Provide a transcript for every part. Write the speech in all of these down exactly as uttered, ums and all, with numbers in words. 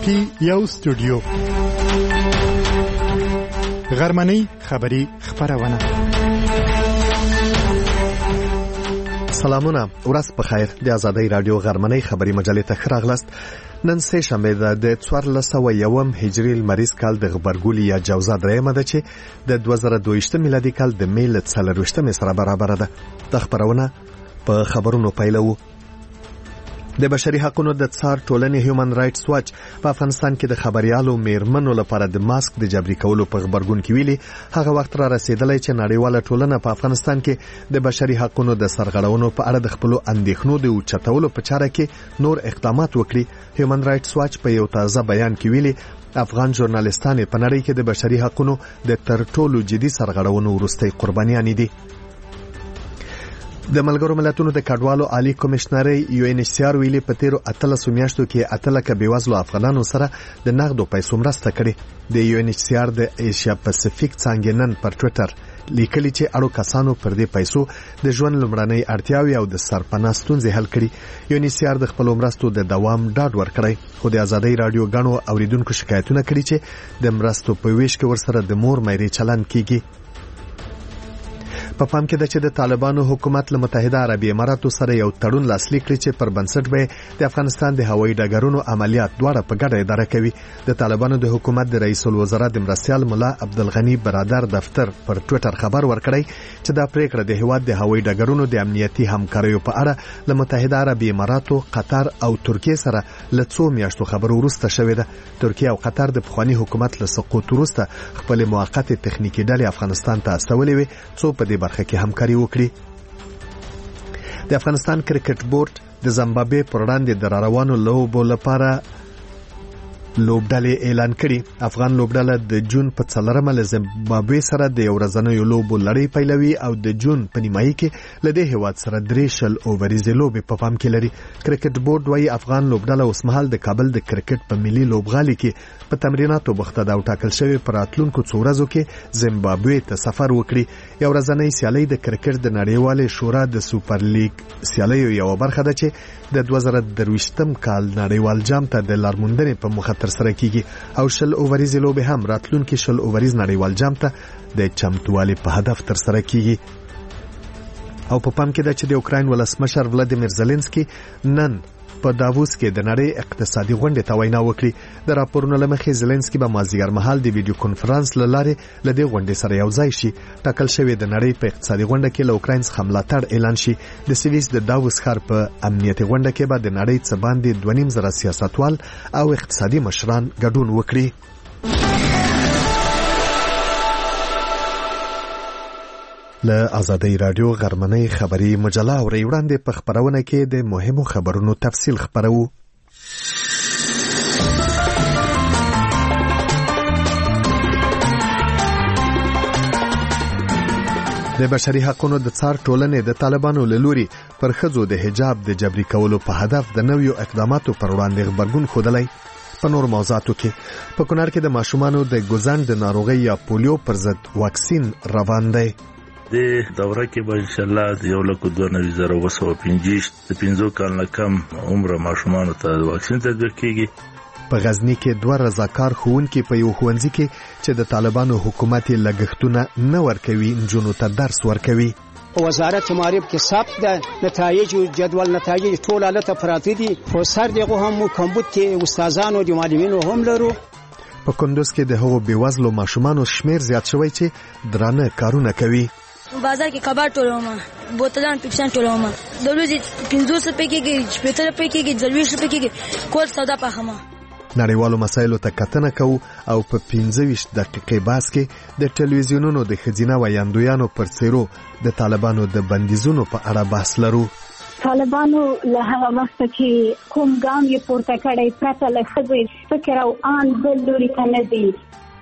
پی یو سټوډیو غرمنۍ خبری خبرونه. سلامونه، ورځ په خیر. د آزادۍ رادیو غرمنۍ خبری مجلې ته راغلاست. نن سه شنبه ده د څوارلس سوه یوم هجري لمریز کال د غبرګولي یا جوزا درېمه ده چې د دوه زره دوه میلادي کال د می له څلرویشتمې سره برابر ده. د خبرونه په خبرونو پیلو. د بشري حقوقو د څار ټولنې هیومن رائټس واچ په افغانستان کې د خبريالو میرمنو لپاره د ماسک د جبري کولو په خبرګون کې ویلي هغه وخت را رسیدلی چې نړیواله ټولنه په افغانستان کې د بشري حقوقو د سرغړونو په اړه د خپل اندېښنو د اوچتولو په چاره کې نور اقدامات وکړي. هیومن رائټس واچ په یو تازه بیان کې ویلي افغان ژورنالیستان په نړۍ کې د بشري حقوقو د تر ټولو جدي سرغړونو وروستي قربانیان دي. د ملګرو ملتونو د کډوالو عالی کمشنري یو ان ایچ سی آر ویلي په تیرو اتلسو میاشتو کې اتلکه بیوزلو افغانانو سره د نغدو پیسو مرسته کړې. د یو ان ایچ سی آر د ایشیا پاسفیک څنګه نن پر ټوئیټر لیکلي چې اړو کسانو پر دې پیسو د ژوند لمړنۍ اړتیاوې او د سرپناه ستونزې حل کړي. یو ان ایچ سی آر د خپل مرستو د دوام ډاډ ورکړی، خو د آزادۍ رادیو غنو اوریدونکو شکایتونه کړي چې د مرستو په ویش کې ورسره د مور مېري چلن کیږي. په پام کې ده چې د طالبانو حکومت له متحده عربي اماراتو سره یو تړون لاسلیک کړی چې پر بنسټ به د افغانستان د هوایي ډګرونو عملیات دواړه په ګډه اداره کوي. د طالبانو د حکومت د رئیس الوزرا د مرستیال مولا عبدالغنی برادر دفتر پر ټوئیټر خبر ورکړی چې دا پریکړه د هواد د هوایي ډګرونو د امنیتي همکاریو په اړه له متحده عربي اماراتو، قطر او ترکیه سره له څو میاشتو خبرو وروسته شوې ده. ترکیه او قطر د پخوانی حکومت له سقوط وروسته خپل موقته تخنیکی ډلې افغانستان ته استولې وي څو په دې برخه کې همکاري وکړي. د افغانستان کرکټ بورډ د زمبابوې پر وړاندې د روانو لوبو لپاره لوبډلې اعلان کړي. افغان لوبډله د جون په څلورمه له زمبابوې سره د یو ورځنیو لوبو لړۍ پیلوي او د جون په نیمایي کې له دې هیواد سره درې شل اووریزې لوبې په پام کې لري. کرکټ بورډ وايي افغان لوبډله اوسمهال د کابل د کرکټ په ملي لوبغالي کې په تمریناتو بوخته ده او ټاکل شوی پر راتلونکو څو ورځو کې زمبابوې ته سفر وکړي. یو ورځنۍ سیالي د کرکټ د نړیوالې شورا د سوپر لیګ سیالیو یو برخه ده چې د دوه زره درویشتم کال نړیوال جام ته د لارموندنې په مخه تر سره کیږي او شل اووریزې لوبې هم راتلونکي شل اووریز نړیوال جام ته د چمتووالي په هدف تر سره کیږي. او په پام کې ده چې د اوکراین ولسمشر ولادیمیر زيلنسکي نن په داووس کې د نړۍ اقتصادي غونډې ته وینا وکړي. د راپورونو لمخې زيلنسکي به مازیګر مهال د ویډیو کانفرنس لاره ل دې غونډې سره یو ځای شي. ټاکل شوی د نړۍ په اقتصادي غونډه کې له اوکراین څخه ملاتړ اعلان شي. د سویس د داووس ښار په امنیتي غونډه کې به د نړۍ څخه باندې دوه نیم زره سیاستوال او اقتصادي مشران ګډون وکړي. له آزادۍ رادیو غرمنۍ خبری مجله او وړاندې په خبرونه کې د مهمو خبرونو تفصیل خبرو. د بشري حقوقو د څار ټولنې د طالبانو له لوري پر ښځو د حجاب د جبري کولو په هدف د نویو اقداماتو پر وړاندې غبرګون ښودلی. په نور موضوعاتو کې په کونړ کې د ماشومانو د ګوزن د ناروغۍ یا پولیو پر ضد واکسین روان دی. د دوره کې به ان شاء الله د یو لک دوه نوي زره اوه سوه پنځه د پنځو کال کم عمر ماشومانو ته واکسین تطبیق کیږي. په غزنی کې دوه رضاکار ښوونکي په یو ښوونځي کې چې د طالبانو حکومت لګښتونه نه ورکوي نجونو ته درس ورکوي. وزارت معارف کې ثبت ده نتایج او جدول نتایج ټول حالت پراته دي. خو سر دغه هم کمبود کې استادانو او معلمینو هم لرو. په کندوز کې د هغو بیوزلو ماشومانو شمیر زیات شوی چې درانه کارونه کوي. بازار کې کباب ټولوم، بوتلان پکشن ټولوم، دولوزي پنځوس روپۍ کېږي، شپږ روپۍ کېږي، څلوېښت روپۍ کېږي، کول سودا پخمه. نړیوالو مسایلو ته کتنه کوو او په پنځه ویشت دقیقې باس کې د ټلویزیونونو د ښځینه ویاندویانو پر څیرو د طالبانو د بندیزونو په اړه بحث لرو. طالبانو له هغه وخت چې کوم ګام یې پورته کړی پرته له ښځې فکر او آن بل لوري ته نه دی.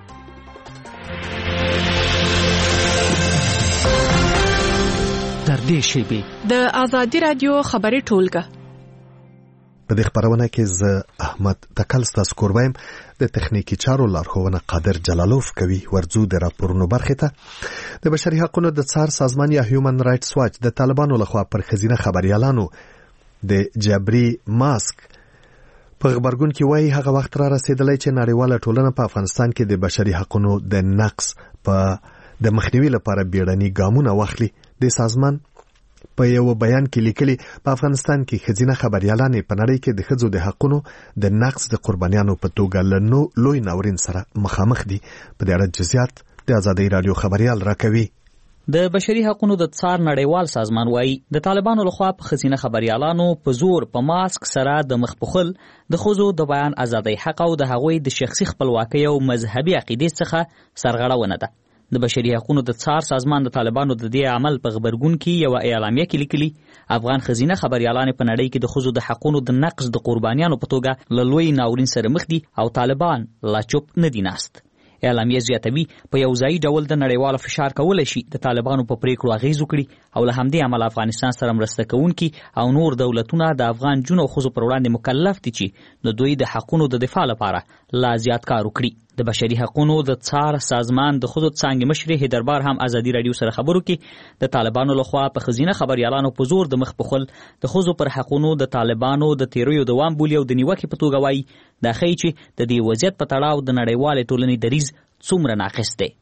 در دې شیبې د آزادۍ رادیو خبري ټولګه په دې خبرونه کې زه احمد تکل ستاسو کوربایم د تخنیکی چارو لارښوونه قادر جلالوف کوي. ورځو د راپورونو برخه ته د بشري حقوقو د څار سازمان یا هیومن رائټس واچ د طالبانو لخوا پر خزینه خبريالانو د جبري ماسک په خبرګون کې وایي هغه وخت را رسیدلی چې نړیواله ټولنه په افغانستان کې د بشري حقوقو د نقض په د مخنیوي لپاره بیړني ګامونه واخلي. د سازمان په یو بیان کې لیکلي په افغانستان کې ښځینه خبريالانې په نړۍ کې د ښځو د حقوقو د نقض د قربانیانو په توګه له نو لوی ناورین سره مخامخ دي. په دې اړه جزئیات د آزادۍ رادیو خبريال راکوي. د بشري حقوقو د څار نړیوال سازمان وایي د طالبانو لخوا په ښځینه خبريالانو په زور په ماسک سره د مخ پخل د ښځو د بیان آزادۍ حق او د هغوی د شخصي خپلواکۍ او مذهبي عقیدې څخه سرغړونه ده. د بشري حقوقو د څار سازمان د طالبانو د دې عمل په خبرګون کې یو اعلامیه کې لیکلي افغان ښځینه خبريالانې په نړۍ کې د ښځو د حقوقو د نقض د قربانیانو په توګه له لوی ناورین سره مخ دي او طالبان لا چوپ نه دي ناست. اعلامیه زیاتوي په یو ځای ډول د نړیوال فشار کولای شي د طالبانو په پریکړو اغیز وکړي او له همدې عمل افغانستان سره مرسته کوونکي او نور دولتونه د افغان جنو ښځو پر وړاندې مکلف دي چې د دوی د حقوقو د دفاع لپاره لا زیات کار وکړي. د بشري حقوقو د څار سازمان د ښځو څانګې مشر هیدربار هم آزادي رادیو سره خبرو کې د طالبانو لخوا په ښځینه خبريالانو په زور د مخ پخل د ښځو پر حقوقو د طالبانو د تیریو دوام بولي او د نیوکې په توګه وایي دا ښیي چې د دې وضعیت په تړاو د نړیوالې ټولنې دریځ څومره ناقص دی.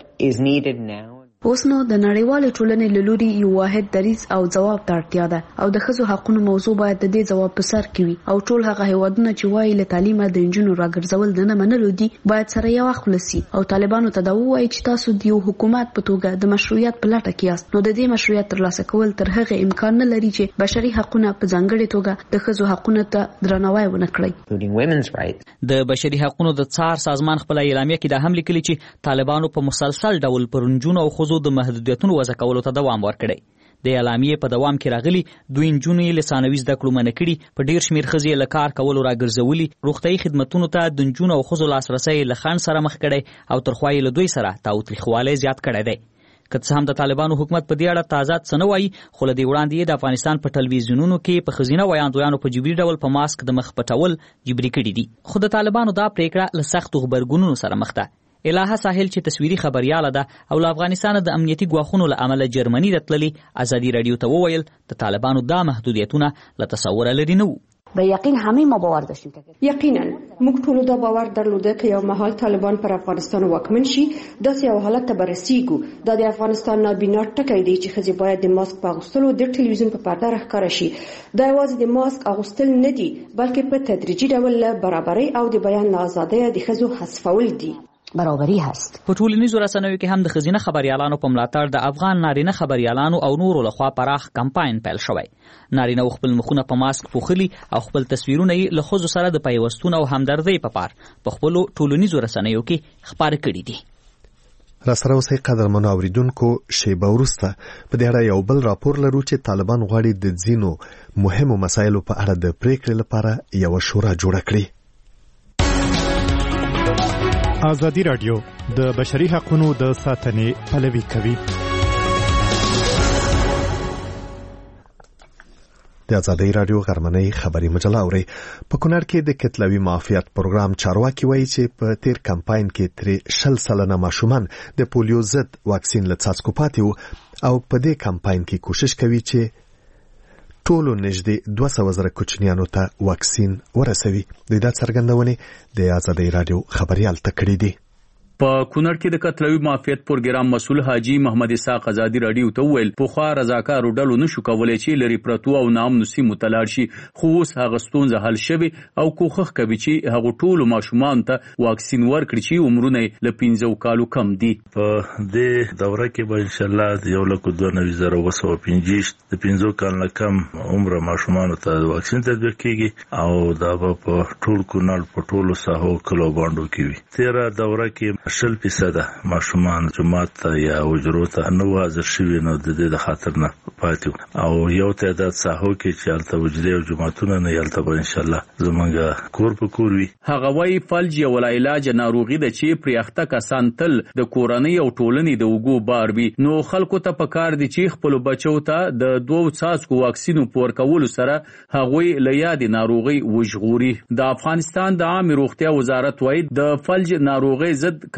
اوس نو د نړیوالې ټولنې له لوري یو واحد دریځ او ځواب ته اړتیا ده او د ښځو حقوقو موضوع باید د دې ځواب په سر کې وي او ټول هغه هیوادونه چې وایي له تعلیمه د نجونو راګرځول د نه منلو دي باید سره یو خلاصي او طالبانو ته دا وایي چې تاسو د یو حکومت په توګه د مشروعیت په لټه کې یاست. نو د دې مشروعیت ترلاسه کول تر هغه امکان نه لري چې بشري حقوقو په ځانګړي توګه د ښځو حقوقو ته درناوی ونه کړي. د بشري حقوقو د څار سازمان خپل اعلامیه کې دا هم لیکلي چې طالبانو په مسلسل ډول پر نجونو او ښځو د محدودیتونو وضع کولو ته دوام ورکړی. د اعلامیې په دوام کې راغلي دوی نجونې له ثانوي زده کړو منع کړي، په ډیر شمیر ښځې له کار کولو راګرځولي، روغتیايي خدمتونو ته د نجونو او ښځو لاسرسی له خنډ سره مخ کړی او ترخوا یې له دوی سره تاوتریخوالی زیات کړی دی. که څه هم د طالبانو حکومت په دې اړه تازه څه نه وایي، خو له دې وړاندې د افغانستان په ټلویزیونونو کې په ښځینه ویاندویانو په جبري ډول په ماسک د مخ پټول جبري کړي دي. خو د طالبانو دا پریکړه له سختو غبرګونونو سره مخ ده. الهه ساحل چې تصویري خبرياله ده او له افغانستان د امنیتي ګواښونو له امله جرمني ته تللي آزادي رادیو ته وویل د طالبانو دا محدودیتونه له تصوره لري نه وو. به یقین همه ما باور داشتیم. یقینا موږ ټول دا باور درلوده که یو مهال طالبان پر افغانستان واکمن شي داسې یو حالت ته برسېږو. دا د افغانستان نابینا ټکی دی چې ښځې باید د ماسک په اغوستلو د ټلویزیون په پرده راښکاره شي. دا یوازې د ماسک اغوستل نه دي بلکې په تدریجي ډول له برابرۍ او د بیان آزادۍ د ښځو حذفول دي. برابري هست. په ټولنیزو رسنیو کې هم د ښځینه خبريالانو په ملاتړ د افغان نارینه خبريالانو او نورو لخوا پراخ کمپاین پیل شوی. نارینه خپل مخونه په ماسک پوښلي او خپل تصویرونه یې له ښځو سره د پیوستون او همدردۍ په پار په خپلو ټولنیزو رسنیو کې خپاره کړي دي. راسره اوسئ قدرمنو اوریدونکو، شیبه وروسته په دې اړه یو بل راپور لرو چې طالبان غواړي د ځینو مهمو مسایلو په اړه د پریکړې لپاره یو شورا جوړه کړي. آزادي رادیو د بشري حقوقو د ساتنې پلوي کوي. د آزادۍ رادیو غرمنۍ خبري مجله اوري. په کونړ کې د کتلوي معافیت پروګرام چارواکي وایي چې په تیر کمپاین کې ترې شل سلنه ماشومان د پولیو ضد واکسین له څاڅکو پاتې وو او په دې کمپاین کې کوشش کوي چې ټولو نږدې دوه سوه زره کوچنیانو ته واکسین ورسوي. د دا څرګندونې د آزادۍ رادیو خبريال ته کړې دي. په کونړ کې د کتلوي معافیت پروګرام مسؤل حاجی محمد اسحاق آزادي رادیو ته وویل پخوا رضاکارو ډلو نشو کولای چې لري پرتو او نامنو سیمو ته لاړ شي، خو اوس هغه ستونزه حل شوې او کوښښ کوي چې هغه ټولو ماشومانو ته واکسین ورکړي چې عمرونه له پنځو کالو کم دي. په دې دوره کې به ان شاء الله د یو لک دوه نوي زره اوه سوه پنځویشت د پنځو کالو کم عمر ماشومانو ته واکسین تطبیق کیږي او دا به په ټول کونړ په ټولو ساحو کلو باندو کې وي. تیره دوره کې شل فیصده ماشومان جماعت ته یا حجرو ته نه حاضر شوي، نو د دې د خاطر نه پاتې او یو تعداد ساحو کې چې هلته حجرې او جماعتونه نه هلته به انشاءالله زمونږ کور په کور وي. هغه وایي فلج یو علاج ناروغي ده چې پرې اخته کسان تل د کورنۍ او ټولنې د اوږو بار وي، نو خلکو ته پکار دي چې خپلو بچو ته د دوو څاڅکو واکسینو په ورکولو سره هغوی له یادې ناروغۍ وژغوري. د افغانستان د عامې روغتیا وزارت وایي د فلج ناروغۍ ضد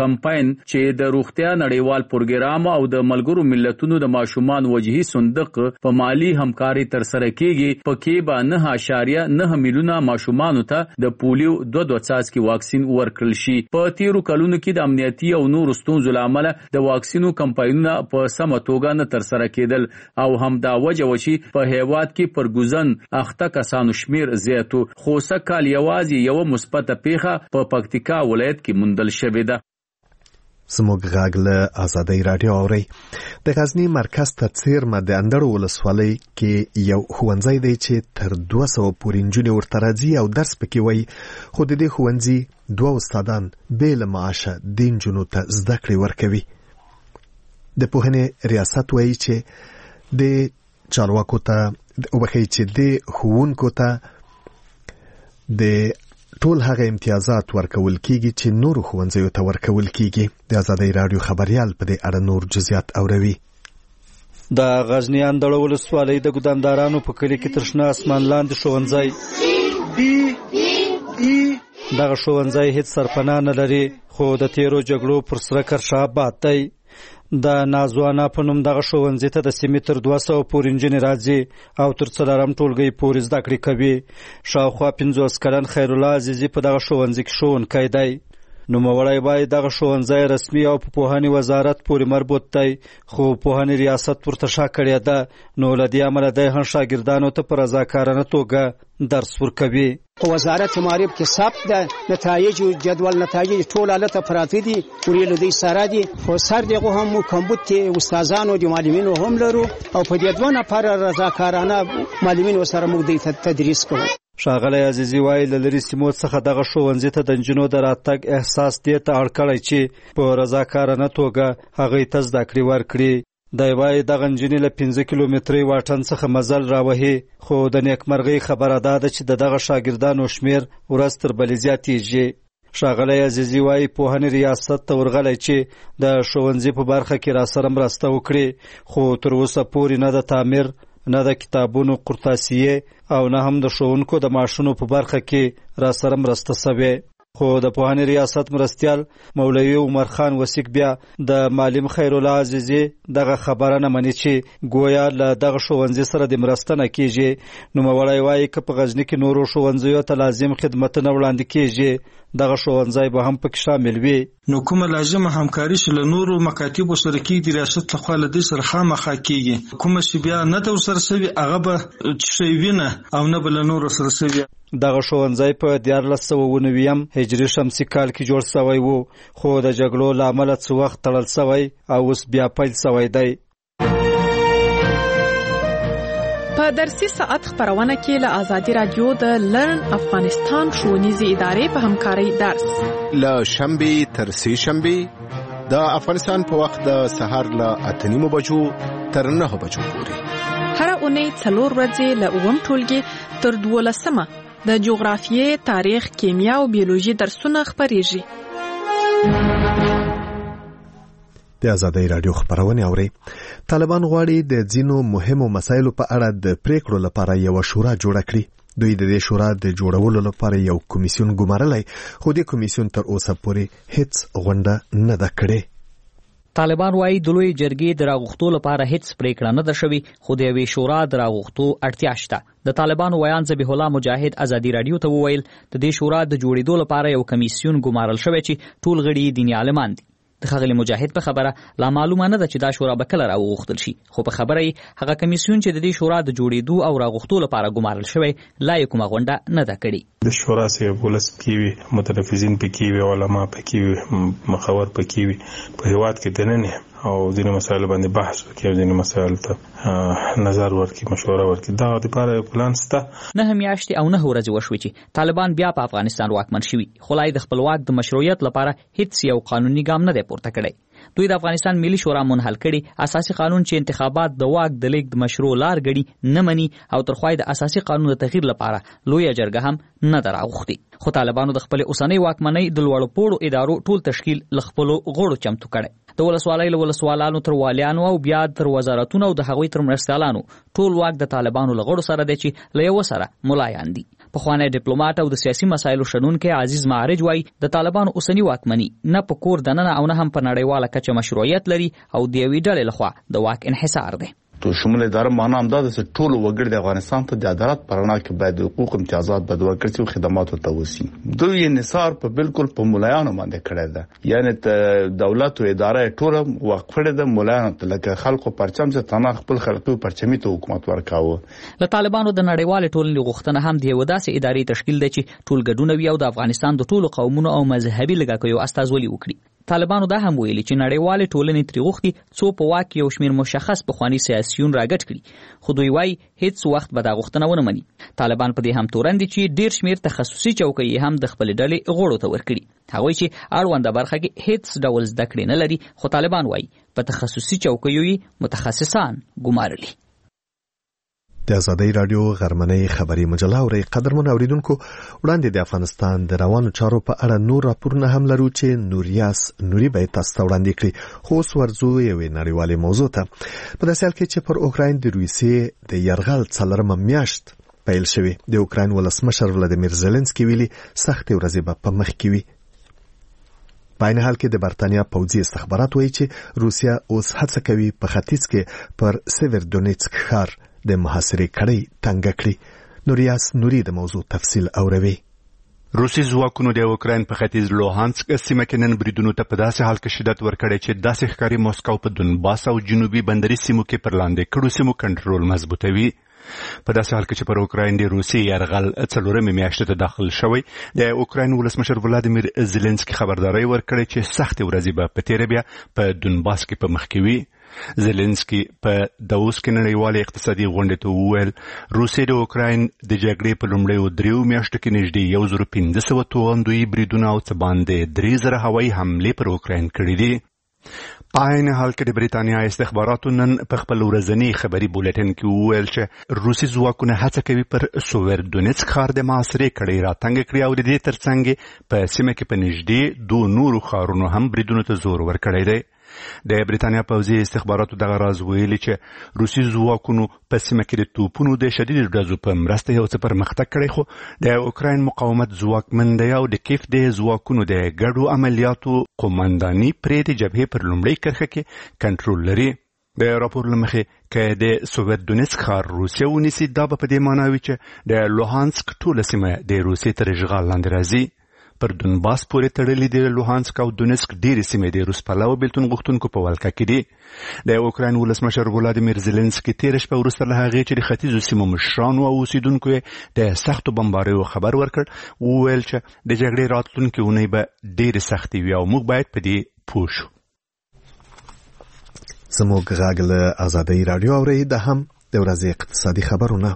کمپاین چې د روغتیا نړیوال پروګرام او د ملګرو ملتونو د ماشومان وجهي صندوق په مالی همکاري تر سره کیږي. پکې به نه اشاریه نه میلیونه ماشومان ته د پولیو دوه دوه څاڅکي واکسین ورکړل شي. په تیرو کلونو کې د امنیتي او نور ستونزو لامل د واکسینو کمپاینونه په سمه توګه نه تر سره کېدل او هم دا وجه و چې په هیواد کې پرګوزن اخته کسانو شمیر زیاتو. خو سکهال یوازې یو مثبته پیښه په پکتیکا ولایت کې موندل شوې ده. زموږ غږ له آزادۍ راډیو اورئ. د غزنی مرکز ته څیرمه د اندړو ولسوالۍ کې یو ښوونځی دی چې تر دوه سوه پورې نجونې ورته راځي او درس پکې وایي، خو د دې ښوونځي دوه استادان بې له معاشه دې نجونو ته زده کړې ورکوي. د پوهنې ریاست وایي چې د چارواکو ته وبخښئ چې د ښوونکو ته د ټول هغه امتیازات ورکول کیږي چې نورو ښوونځیو ته ورکول کیږي. د آزادۍ راډیو خبريال په دې اړه نور جزئیات اوروي. د غزنی اندړو ولسوالۍ د ګدامدارانو په کلی کې تر شنه اسمان لاندې ښوونځی دغه ښوونځی هیڅ سرپناه نه لري، خو د تیرو جګړو پر سره کرښه آباد دی. د نازوانا په نوم دغه ښوونځي ته د سیمې تر دوه سوه پورې نجونې راځي او تر څلورم ټولګۍ پورې زده کړې کوي. شاوخوا پنځوس کلن خیرالله عزیزي په دغه ښوونځي کې ښوونکی دی. نوموړی وایي دغه ښوونځی رسمي او په پوهنې وزارت پورې مربوط دی، خو پوهنې ریاست ورته شا کړې ده، نو له دې امله دی هم شاګردانو ته په رضاکارانه توګه درس ورکوي. وزارت معارف کې ثبت ده، نتایج او جدول نتایج ټول الته پراته دي، ورې له دې سره دي. خو سر دغه هم کمبود کې استادانو او معلمینو هم لرو او په دې دوه نفر رضاکارانه معلمینو سره موږ د تدریس کوو. ښاغلی عزیزي وایي له لرې سیمو څخه دغه ښوونځي ته د نجونو د راتګ احساس دې ته اړ کړی چې په رضاکارانه توګه هغوی ته زده کړې ورکړي. دی وایي دغه نجونې له پنځه کیلومترۍ واټن څخه مزل راوهي، خو د نیکمرغۍ خبره دا ده چې د دغه شاګردانو شمیر ورځ تر بلې زیاتېږي. ښاغلی عزیزي وایي پوهنې ریاست ته ورغلی چې د ښوونځي په برخه کې راسره مرسته وکړي، خو تر اوسه پورې نه د تعمیر نه د کتابونو قرطاسیې او نه هم د ښوونکو د معاشونو په برخه کې راسره مرسته شوې. خو د پوهنې ریاست مرستیال مولوي عمر خان وسیق بیا د معلم خیرالله عزیزي دغه خبره نه مني چې ګویا له دغه ښوونځي سره د مرسته نه کیږي. نوموړی وایي که په غزني کې نورو ښوونځیو ته لازم خدمتونه وړاندې کیږي، دغه ښوونځی به هم پکې شامل وي. نو کومه لازمه همکاري چې له نورو مکاتبو سره کېږي د ریاست لخوا له دې سره خامخا کېږي، کومه چې بیا نه ده ورسره سوي هغه به څه وینه او نه به له نورو سره سوي. دغه ښوونځی په دیارلس سوه اووه نوي هجري شمسي کال کې جوړ شوی و، خو د جګړو له امله څه وخت تړل شوی او اوس بیا پیل شوی دی. په درسي ساعت خبرونه کې له آزادي رادیو د لرن افغانستان ښوونیزې ادارې په همکارۍ درس له شنبې تر سې شنبې د افغانستان په وخت د سهار له اته نیمو بجو تر نهو بجو پورې، هره اونۍ څلور ورځې له اووم ټولګي تر دولسمه د جغرافیې، تاریخ، کیمیا او بیولوژي درسونه خپریږي. د آزادۍ راډیو خبرونه اوري. طالبان غواړي د ځینو مهمو مسایلو په اړه د پریکړو لپاره یو شورا جوړ کړي. دوی د دې شورا د جوړولو لپاره یو کمیسیون ګمارلی، خو د کمیسیون تر اوسه پورې هیڅ غونډه نه ده کړې. طالبان وایي د لوی جرګې د راغوښتو لپاره هیڅ پریکړه نه ده شوې، خو د یوې شورا د راغوښتو اړتیا شته. د طالبانو ویان ذبیح الله مجاهد آزادي راډیو ته وویل د دې شورا د جوړېدو لپاره یو کمیسیون ګمارل شوی چې ټول غړي دیني عالمان دي. د ښاغلي مجاهد په خبره لا معلومه نه ده چې دا شورا به کله راوغوښتل شي، خو په خبره یې هغه کمیسیون چې د دې شورا د جوړېدو او راغوښتو لپاره ګمارل شوی لا یې کومه غونډه نه ده کړې. د شورا سره ولس پکې وي، متنفذین پکې وي، علما پکې وي، مخور پکې وي، په هیواد کې دننه او ځینې مسایل باندې بحث وکړي او ځینې مسایل ته نظر ورکړي، مشوره ورکړي. دا د لپاره یو پلان شته. نه میاشتې او نه ورځې وشوي چې طالبان بیا په افغانستان واکمن شوي، خو لا د خپلواک د مشروعیت لپاره هیڅ یو قانوني ګام نه دی پورته کړی. دوی د افغانستان ملي شورا منحل کړي اساسي قانون چې انتخابات د واک د لیږد مشروع لار ګڼي نه مني او ترخوای د اساسي قانون د تغییر لپاره لویه جرګه هم نه دراغوښتي. خو طالبانو د خپل اوسنۍ واکمنۍ د لوړو پوړو ادارو ټول تشکیل ل خپلو غړو چمتو کړي. د ولسوالۍ له ولسوالانو تر والیانو او بیا تر وزارتونو او د هغوی تر مرستیالانو ټول واک د طالبانو له غړو سره دی چې له یو سره ملایان دي. پخوانی ډیپلوماټ او د سیاسي مسایلو شنونکي عزیز معرج وایي د طالبانو اوسنی واکمني نه په کور دننه او نه هم په نړیواله کچه مشروعیت لري او د یوې ډلې لخوا د واک انحصار دی. تو شمول اداره معنا هم دا د ټولو وګړي د افغانستان ته د عدالت پرنا کې باید حقوق امتیازات بد ورکړي او خدمات ورته وشي. دوی انحصار په بالکل په مولایانو باندې کړی ده، یعنی دولت او اداره ټول وقفړه د مولایانو لکه خلکو پرچم چې تنه خپل خلکو پرچمي ته حکومت ورکاوه. له طالبانو د نړیوال ټولنې غوښتنه هم د یو داسې ادارې تشکیل دی چې ټول ګډون وي او د افغانستان د ټولو قومونو او مذهبي لږکیو استازولي وکړي. طالبانو دا هم ویلي چې نړیوال ټولنې ترې غوښتي څو په واک یو شمېر مشخص پخواني سیاسیون راګډ کړي، خو دوی وایي هیڅ وخت به دا غوښتنه ونه مني. طالبان په دې هم تورن دي چې ډېر شمېر تخصصي چوکۍ هم د خپلې ډلې غړو ته ورکړي. هغوی چې اړونده برخه کې هیڅ ډول زده کړې نه لري، خو طالبان وایي په تخصصي چوکیو یې متخصصان ګمارلي. د ازادۍ رادیو غرمنۍ خبري مجله اوري قدرمن اوریدونکو، وړاندې د افغانستان د روانو چارو په اړه نور راپورونه هم لرو چې نوریاس نوري به تاسو ته وړاندې کړي. خو اوس ورځو یوې نړیوالې موضوع ته. په داسې حال کې چې پر اوکراین د روسیې د یرغل څلورمه میاشت پیل شوې، د اوکراین ولسمشر ولادیمیر زيلنسکي ویلي سختې ورځې به په مخ کې وي. په عین حال کې د برتانیا پوځي استخبارات وایي چې روسیا اوس هڅه کوي په ختیځ کې پر سیویرودونیتسک ښار د محاصرې کړۍ تنګه کړي. نوریاس نوري د موضوع تفصیل اوروي. روسي ځواکونو د اوکراین په ختیځ لوهانسک سیمه کې نن بریدونو ته په داسې حال کې شدت ورکړی چې داسې ښکاري موسکو په دونباس او جنوبي بندري سیمو کې پر لاندې کړو سیمو کنټرول مضبوطوي. په داسې حال کې چې پر اوکراین د روسي یرغل څلورمې میاشتې ته داخل شوی، د اوکراین ولسمشر ولادیمیر زيلنسکي خبرداري ورکړې چې سختې ورځې به په تیره بیا په دونباس کې په مخ کې وي. زيلنسکي په داووس کې نړیوالې اقتصادي غونډې ته وویل روسیې د اوکراین د جګړې په لومړیو دریو میاشتو کې نږدې یو زر پنځه سوه توغندویي بریدونه او څه باندې درې زره هوایي حملې پر اوکراین کړي دي. په عین حال کې د بریتانیا استخباراتو نن په خپل ورځني خبري بولټین کې وویل چې روسي ځواکونه هڅه کوي پر سیویرودونیتسک ښار د محاصرې کړۍ راتنګ کړي او د دې ترڅنګ په سیمه کې په نږدې دوه نورو ښارونو هم بریدونو ته زور ورکړی دی. د بریتانیا پوځي استخباراتو دغه راز ویلي چې روسي ځواکونو په سیمه کې د توپونو د شدید ډزو په مرسته یو څه پرمختګ کړی، خو د اوکراین مقاومت ځواکمن دی او د کیف د ځواکونو د ګډو عملیاتو قومنداني پرې د جبهې پر لومړۍ کرښه کې کنټرول لري. د راپور له مخې که د سیویرودونیتسک ښار روسیه ونیسي، دا به په دې معنا وي چې د لوهانسک ټوله سیمه د روسیې تر اشغال لاندې راځي. پر دونباس پورې تړلې د لوهانسک او دونیسک ډېرې سیمې د روس پلوه بېلتون غوښتونکو په ولکه کې دي. د اوکراین ولسمشر ولادیمیر زيلنسکي تېره شپه وروسته له هغې چې د ختیځو سیمو مشرانو او اوسیدونکو یې د سختو بمباریو خبر ورکړ، وویل چې د جګړې راتلونکې اونۍ به ډېرې سختې وي او موږ باید په دې پوه شو. زموږ غږ له ازادۍ راډیو اورئ. دا هم د ورځې اقتصادي خبرونه.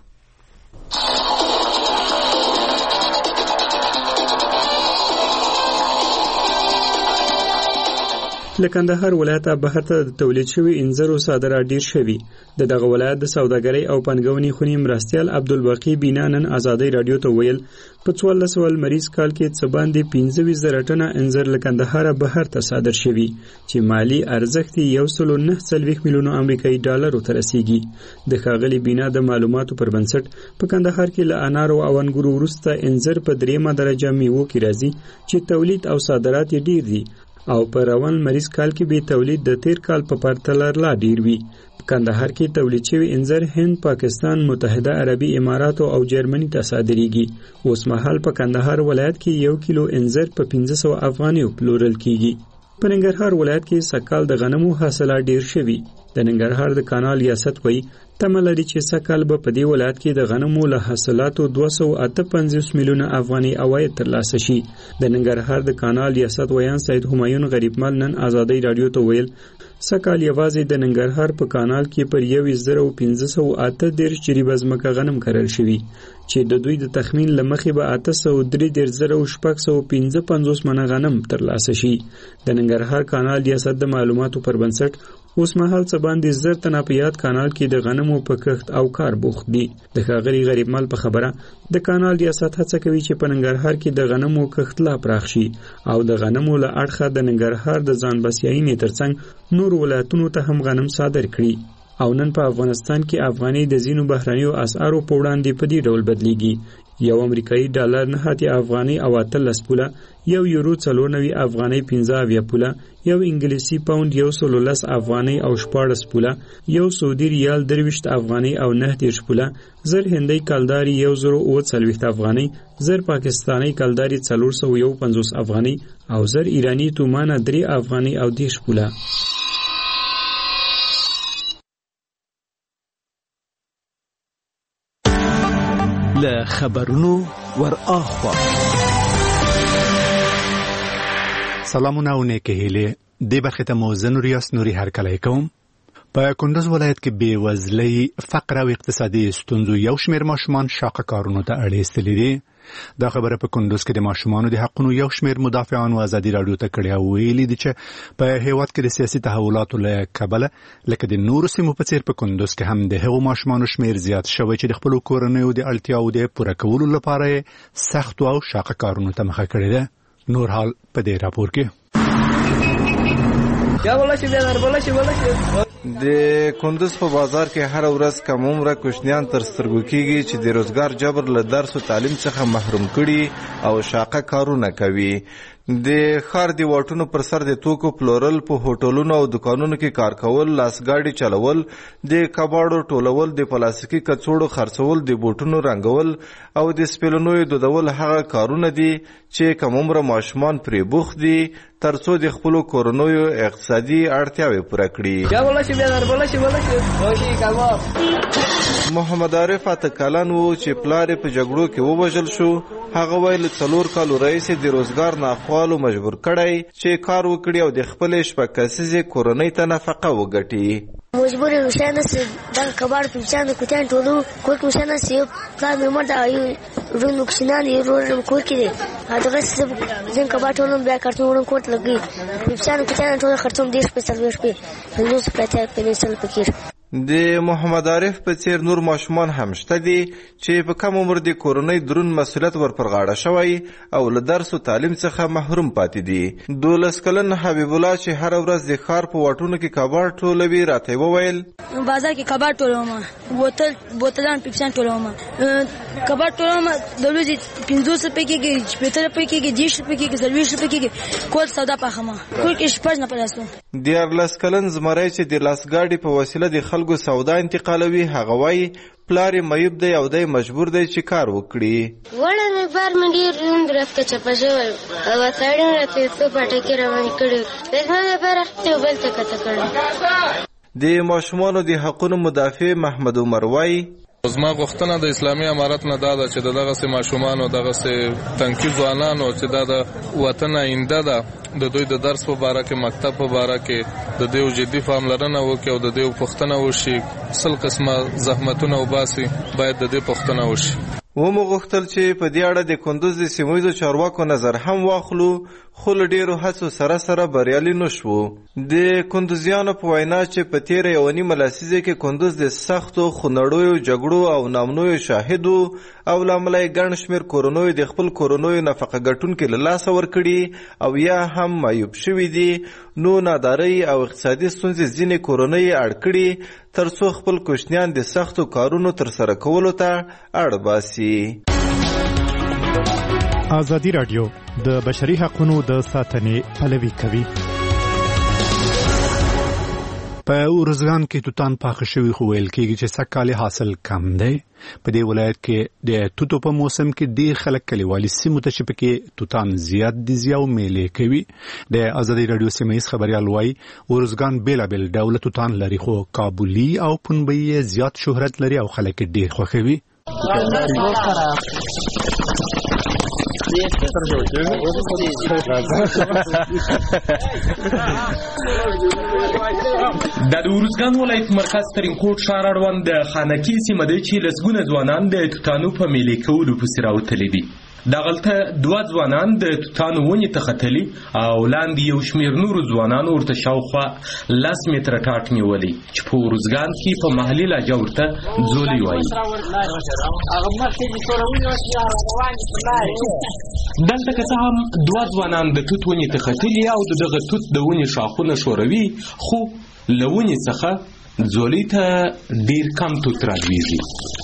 له کندهار ولایت بهر ته د تولید شوی انځرو صادرات ډیر شوي. د دغه ولایت د سوداګرۍ او پنګونې خونی مرستیال عبدالباقی بینا نن ازادۍ رادیو ته ویل په څوارلس سوه مریض کال کې څه باندې پنځه ویشت زره ټنه انځر له کندهار بهر ته صادر شوي چې مالی ارزښت یې یو سل نه څلوېښت میلیونه امریکایي ډالرو ته رسیږي. د ښاغلي بینا د معلوماتو پر بنسټ په کندهار کې له انارو او انګورو وروسته انځر په درېیمه درجه میوو کې راځي چې تولید او صادرات یې ډیر دي او په روان مریض کال کې به تولید د تیر کال په پرتله لا ډیر وي. کندهار کې تولید شوی انځر هند، پاکستان، متحده عربي امارات او جرمني ته صادریږي. اوس مهال په کندهار ولایت کې یو کیلو انځر په پنځه سوه افغانیو پلورل کیږي. په ننګرهار ولایت کې سکال د غنمو حاصلات ډیر شوي. د ننګرهار د کانال ریاست وایي تمه لري چې سکال به په دې ولایت کې د غنمو له حاصلاتو دوه سوه اته پنځوس میلیونه افغاني عواید ترلاسه شي. د ننګرهار د کانال ریاست ویان سید همایون غریبمل نن ازادۍ رادیو ته ویل سکال یوازې د ننګرهار په کانال کې پر یویشت زره پنځه سوه اته دېرش جریبه ځمکه غنم کرل شوي چې د دوی د تخمین له مخې به اته سوه درې دېرش زره شپږ سوه پنځه پنځوس منه غنم ترلاسه شي. د ننګرهار کانال ریاست د معلوماتو پر بنسټ اوس مهال څه باندې زر تنه په یاد کانال کې د غنمو په کښت او کار بوخت دي. د ښاغلي غریبمل په خبره د کانال ریاست هڅه کوي چې په ننګرهار کې د غنمو کښت لا پراخ شي او د غنمو له اړخه د ننګرهار د ځان بسیاینې ترڅنګ نور ولایتونو ته هم غنم صادر کړي. او نن په افغانستان کې افغاني د ځینو بهرنیو اسعارو په وړاندې په دې ډول بدلیږي. یو امریکایي ډالر نه هاتي افغاني او اتلس پوله، یو یورو څلور نوي افغاني پنځه اویا پوله، یو انګلیسي پاوند یو سل لس افغاني او شپاړس پوله، یو سعودي ریال درویشت افغاني او نه دېرش پوله، زر هندۍ کلداري یو زر اوه څلوېښت افغاني، زر پاکستاني کلداري څلور سوه یو پنځوس افغاني او زر ایراني تومانه درې افغاني او دېرش پوله. له خبرونو ور اخوا سلامونه او نیکه هیله د برخه ته موزن ریاست نوري هر کله کوم. په کندوز ولایت کې بې وزلۍ، فقر او اقتصادي ستونزو یو شمېر ماشومان شاقه کارونو ته اړ ایستلي دي. دا خبره په کندوز کې د ماشومانو د حقونو یو شمېر مدافعانو ازادي راډیو ته کړې او ویلي دي چې په هیواد کې د سیاسي تحولاتو له کبله لکه د نورو سیمو په څیر په کندوز کې هم د هغو ماشومانو شمېر زیات شوی چې د خپلو کورنیو د اړتیاوو د پوره کولو لپاره سختو او شاقه کارونو ته مخه کړې ده. نور حال په دې راپور کې. د کندوز په بازار کې هر ورځ کم عمره کوچنیان تر سترګو کېږي چې د روزګار جبر له درس او تعلیم څخه محروم کړي او شاقه کارونه کوي. د ښار د واټونو پر سر د توکو پلورل، په هوټلونو او دکانونو کې کار کول، لاسګاډي چلول، د کباړو ټولول، د پلاستیکي کڅوړو خرڅول، د بوټونو رنګول او د سپېلنیو دودول هغه کارونه دي چې کم عمره ماشومان پرې بوخت دي ترڅو د خپلو کورنیو اقتصادي اړتیاوې پوره کړي. محمد عارف اته کلن و چې پلار په جګړو کې ووژل شو. هغه ویل څلور کالو راهیسې د روزګار ناخوالو مجبور کړی چې کار وکړي او د خپلې شپږ کسیزې کورنۍ ته نفقه وګټي. مجبور روشن است دن کبار پیچان کوتن ټولو کوک روشن است یو پلان ممر دا یو رون وکشنان یو رون کور کې هغه څه زین کبار ټولو بیا کارتون ورن کوټ لګي پیچان کوتن ټولو خرڅوم دیش په سرویس په نو څه پته په نسل پکې. د محمد عارف په څیر نور ماشومان هم شته دي چې په کم عمر د کورنۍ درون مسؤلیت ور پر غاړه شوی او له درس او تعلیم څخه محروم پاتې دي. دولس کلن حبیب الله چې هر ورځ د ښار په واټونو کې کباړ ټولوي راته وویل بازار کې کباړ ټولوم، بوتل بوتلان پیپسان ټولوم، کباړ ټولوم د لوزي پنځوس روپۍ کېږي، شپېته روپۍ کېږي، دېرش روپۍ کېږي، څلوېښت روپۍ کېږي. کول سودا پاخمه کول کې شپږ نه پلاسو. دیارلس کلن زمری چې د لاسګاډي په وسیله د خلکو سودا انتقالوي هغه وایي پلار یې معیوب دی او دی مجبور دی چې کار وکړي. وړه مې بار مې ډېر روند رفته چپه شوی او سړی راته څو پټکې روانې کړي د زما لپاره یو بل ته کته کړی. د ماشومانو د حقونو مدافع محمد عمر وایي زما غوښتنه د اسلامي امارت نه دا ده چې دغسې ماشومانو دغسې تنکي ځوانانو چې دا د وطن آینده ده د دوی د درس په باره کې، مکتب په باره کې د دوی جدي پاملرنه وکړي او د دوی پوښتنه وشي. سل قسمه زحمتونه وباسي، باید د دې پوښتنه وشي. ومو غوښتل چې په دې اړه د کندوز د سیمه چارواکو نظر هم واخلو خو له ډېرو هڅو سره سره بریالي نه شو. د کندوزیانو په وینا چې په تیره یوه نیمه لسیزه کې کندوز د سختو خونړیو جګړو او نامنویو شاهد او له امله یې ګڼ شمېر کورنیو د خپل کورنیو نفقه ګټونکي له لاسه ورکړي او یا هم معیوب شوي دي. نو نادارۍ او اقتصادي ستونزې ځینې کورنۍ اړ کړي تر څو خپل کوچنیان د سختو کارونو ترسره کولو ته اړ باسي. ازادي راډیو د بشري حقوقو د ساتنې پلوي کوي. په ارزګان کې توتان پاخه شوي خو ویل کېږي چې سږکال حاصل کم دی. په دې ولایت کې د توتو په موسم کې ډېر خلک کلیوالي سیمو ته چې پکې توتان زیات دي زیاو میلې کوي. د ازادي راډیو سیمه ییز خبریال وایي ارزګان بېلابېل ډوله توتان لري خو کابلي او پنبهي زیات شهرت لري او خلک ډېر خوښوي. د ارزګان ولایت مرکز ترینکوټ ښار اړوند د خانکي سیمه دی چې لسګونه ځوانان د توتانو په میلې کولو پسې راوتلي دي. دغلته دوه ځوانان د توتانو ونې ته ختلي او لاندې یو شمېر نورو ځوانانو ورته شاوخوا لس متره ټاټ نیولي چې په ارزګان کې په محلي لهجه ورته ځولۍ وایي. دلته که څه هم دوه ځوانان د توت ونې ته ختلي او د دغه توت د ونې شاخونه ښوروي خو له ونې څخه ځولۍ ته ډیر کم توت رالویږي.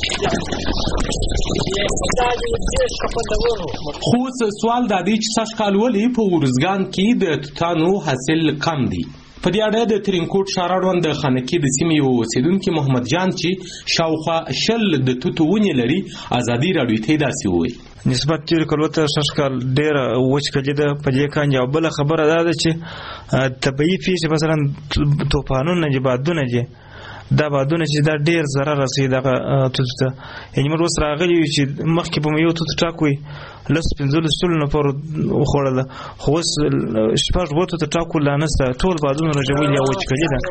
خو سوال دا دی چې سږکال ولې په ارزګان کې د توتانو حاصل کم دی؟ په دې اړه د ترینکوټ ښار اړوند د خانکي د سیمې یو اوسېدونکي محمد جان چې شاوخوا شل د توتو ونې لري ازادي راډیو ته داسې وویل. نسبت تیر کلو ته سږکال ډېره وچکلي ده په دې کانجه. او بله خبره دا ده چې طبیعي پیښې مثلا طوفانونه دي، بادونه دي، دا بادونه چې دا ډېر ضرر رسوي دغه توتو ته. یعنې موږ اوس راغلي یو چې مخکې به مو یو توت ټاکوي لس پنځلس سلو نفرو وخوړله، خو اوس شپږ اووه توته ټاکو لا نشته، ټول بادونه رژولي او وچکلي ده.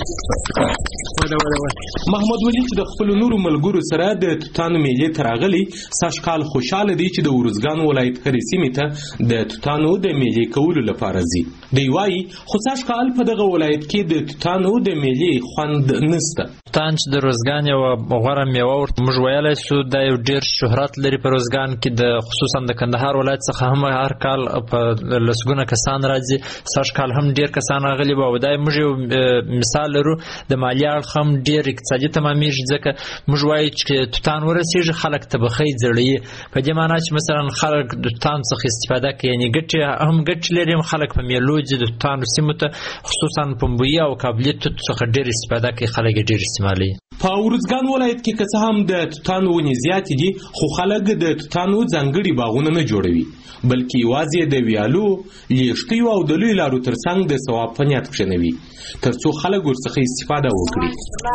محمد ولي چې د خپلو نورو ملګرو سره د توتانو میلې ته راغلی سږکال خوشحاله دی چې د ارزګان ولایت هرې سیمې ته د توتانو د میلې کولو لپاره ځي. دی وایي خو سږکال په دغه ولایت کې د توتانو د میلې خوند نشته. توتان چې د روزګان یوه غوره میوه ورته موږ ویلی سو، دا یو ډېر شهرت لري په روزګان کې، د خصوصا د کندهار ولایت څخه هم هر کال په لسګونه کسان راځي. سږکال هم ډېر کسان راغلي وو. دا موږ یو مثال لرو د مالي اړخ هم ډېر اقتصادي تمامېږي، ځکه موږ وایو چې توتان ورسېږي خلک طبخۍ زړوي، په دې معنا چې مثلا خلک د توتان څخه استفاده کوي، یعنې ګټې هم ګټې لري. هم خلک په میلو ځي د توتانو سیمو ته، خصوصا پنبوي او کابلي توت څخه ډېر استفاده کوي، خلک یې ډېر استعمالوي. په ارزګان ولایت کې که څه هم د توتانو ونې زیاتې دي، خو خلک د توتانو ځانګړي باغونه نه جوړوي، بلکې یوازې د ویالو، لیښتیو او د لویو لارو ترڅنګ د ثواب په نیت کښېنوي تر څو خلک ورڅخه استفاده وکړي.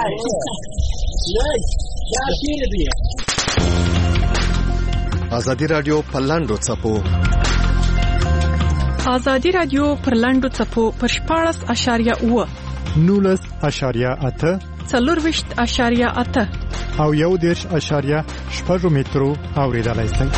ازادي راډیو په لاندو څپو ازادي راډیو پر لاندو څپو پر شپاړس اشاریه اوه نولس اشاریه اته څلورویشت اشاریه اته او یو دېرش اشاریه شپږ مترو اوریدلای شئ.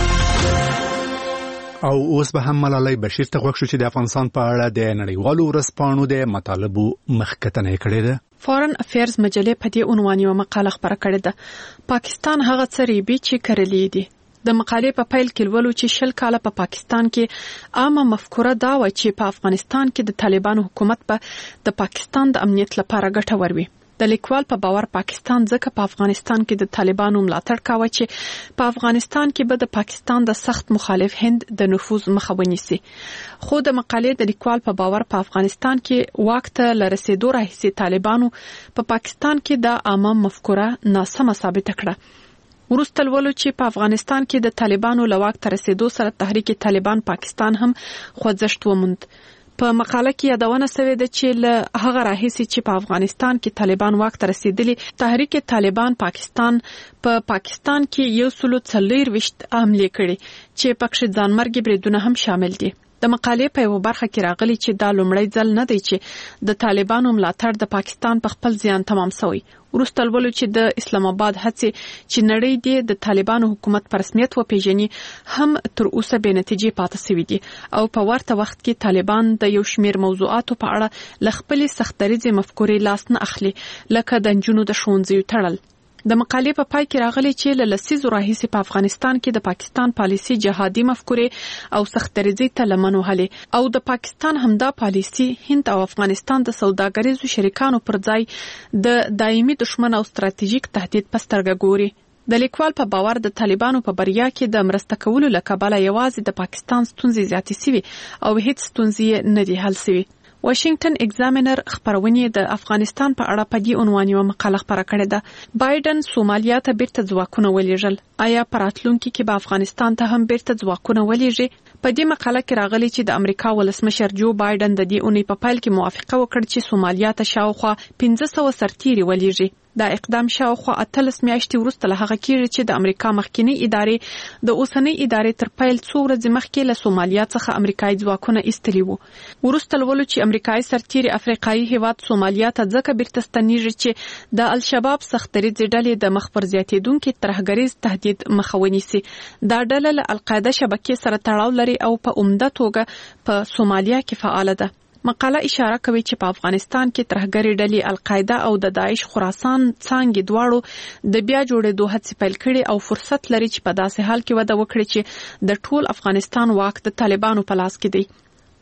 او اوس به هم ملالۍ بشیر ته غوښتل چې د افغانستان په اړه د نړیوالو ورځپاڼو د مطالبو مخکتنه کړې ده. فارن افیرز مجلې په دې عنوان یو مقاله خپره کړې ده. پاکستان هغه څه ریبي چې کړلې دي. د مقالې په پیل کې ولولو چې شل کاله په پا پاکستان کې عامه مفکوره دا و چې په افغانستان کې د طالبانو حکومت به د پاکستان د امنیت لپاره ګټور وي. د لیکوال په باور پاکستان ځکه په افغانستان کې د طالبانو ملاتړ کاوه چې په افغانستان کې به د پاکستان د سخت مخالف هند د نفوذ مخه ونیسي. خو د مقالې د لیکوال په باور په افغانستان کې واک ته لرسېدو راهیسې طالبانو په پا پاکستان کې د عامه مفکوره ناسمه ثابته کړه. وروسته لولو چې په افغانستان کې د طالبانو له واک ته رسېدو سره تحریک طالبان پاکستان هم خوځښت وموند. په مقاله کې یادونه شوې ده چې له هغه راهیسې چې په افغانستان کې طالبان واک ته رسیدلي، تحریک طالبان پاکستان په پا پاکستان کې یو سلو څلورویشت حملې کړي چې پکې ځانمرګي بریدونه هم شامل دي. د مقالې په یو برخه کې راغلي چې دا لومړی ځل نه دی چې د طالبانو ملاتړ د پاکستان په خپل ځان تمام شوی. وروسته لولو چې د اسلام آباد هڅې چې نړۍ دې د طالبانو حکومت په رسمیت وپیژني هم تر اوسه بې نتیجې پاتې شوي دي او په ورته وخت کې طالبان د یو شمیر موضوعاتو په اړه له خپلې سختدریځې مفکورې لاس نه اخلي، لکه د نجونو د ښوونځیو تړل. د مقالې په پای کې راغلي چې له لسیزو راهیسې په افغانستان کې د پاکستان پالیسي جهادي مفکورې او سختدریځۍ ته لمن وهلې او د پاکستان همدا پالیسي هند او افغانستان د سوداګریزو شریکانو پر ځای د دایمي دشمن او ستراتیژیک تهدید په سترګه ګوري. د لیکوال په باور د طالبانو په بریا کې د مرسته کولو له کبله یوازې د پاکستان ستونزې زیاتې شوي او هیڅ ستونزې نه دي حل شوي. واشنگټن ایگزامینر خبرونه د افغانستان په اړه په دې عنوان یو مقاله خبره کړې ده. بایدن سومالیا ته بیرته ځواکونه ولېږل. آیا په راتلونکي کې به افغانستان ته هم بیرته ځواکونه ولېږي؟ په دې مقاله کې راغلي چې د امریکا ولسمشر جو بایدن د دې اونۍ په پیل کې موافقه وکړه چې سومالیا ته شاوخوا پنځه سوه سرتیري ولېږي. دا اقدام شاوخوا اتلس میاشتې وروسته له هغه کېږي چې د امریکا مخکینی ادارې د اوسنۍ ادارې تر پیل څو ورځې مخکې له سومالیا څخه امریکایي ځواکونه ایستلي وو. وروسته لولو چې امریکایي سرتیري افریقایي هیواد سومالیا ته ځکه بیرته ستنېږي چې د الشباب سختدریځې ډلې د مخ پر زیاتېدونکي ترهګریز تهدید مخه ونیسي. دا ډله له القاعده شبکې سره تړاو لري او په عمده توګه په سومالیا کې فعاله ده. مقاله اشاره کوي چې په افغانستان کې ترهګري ډلې القاعده او د داعش خراسان څانګې دواړو د بیا جوړېدو هڅې پیل کړي او فرصت لري چې په داسې حال کې وده وکړي چې د ټول افغانستان واک د طالبانو په لاس کې دی.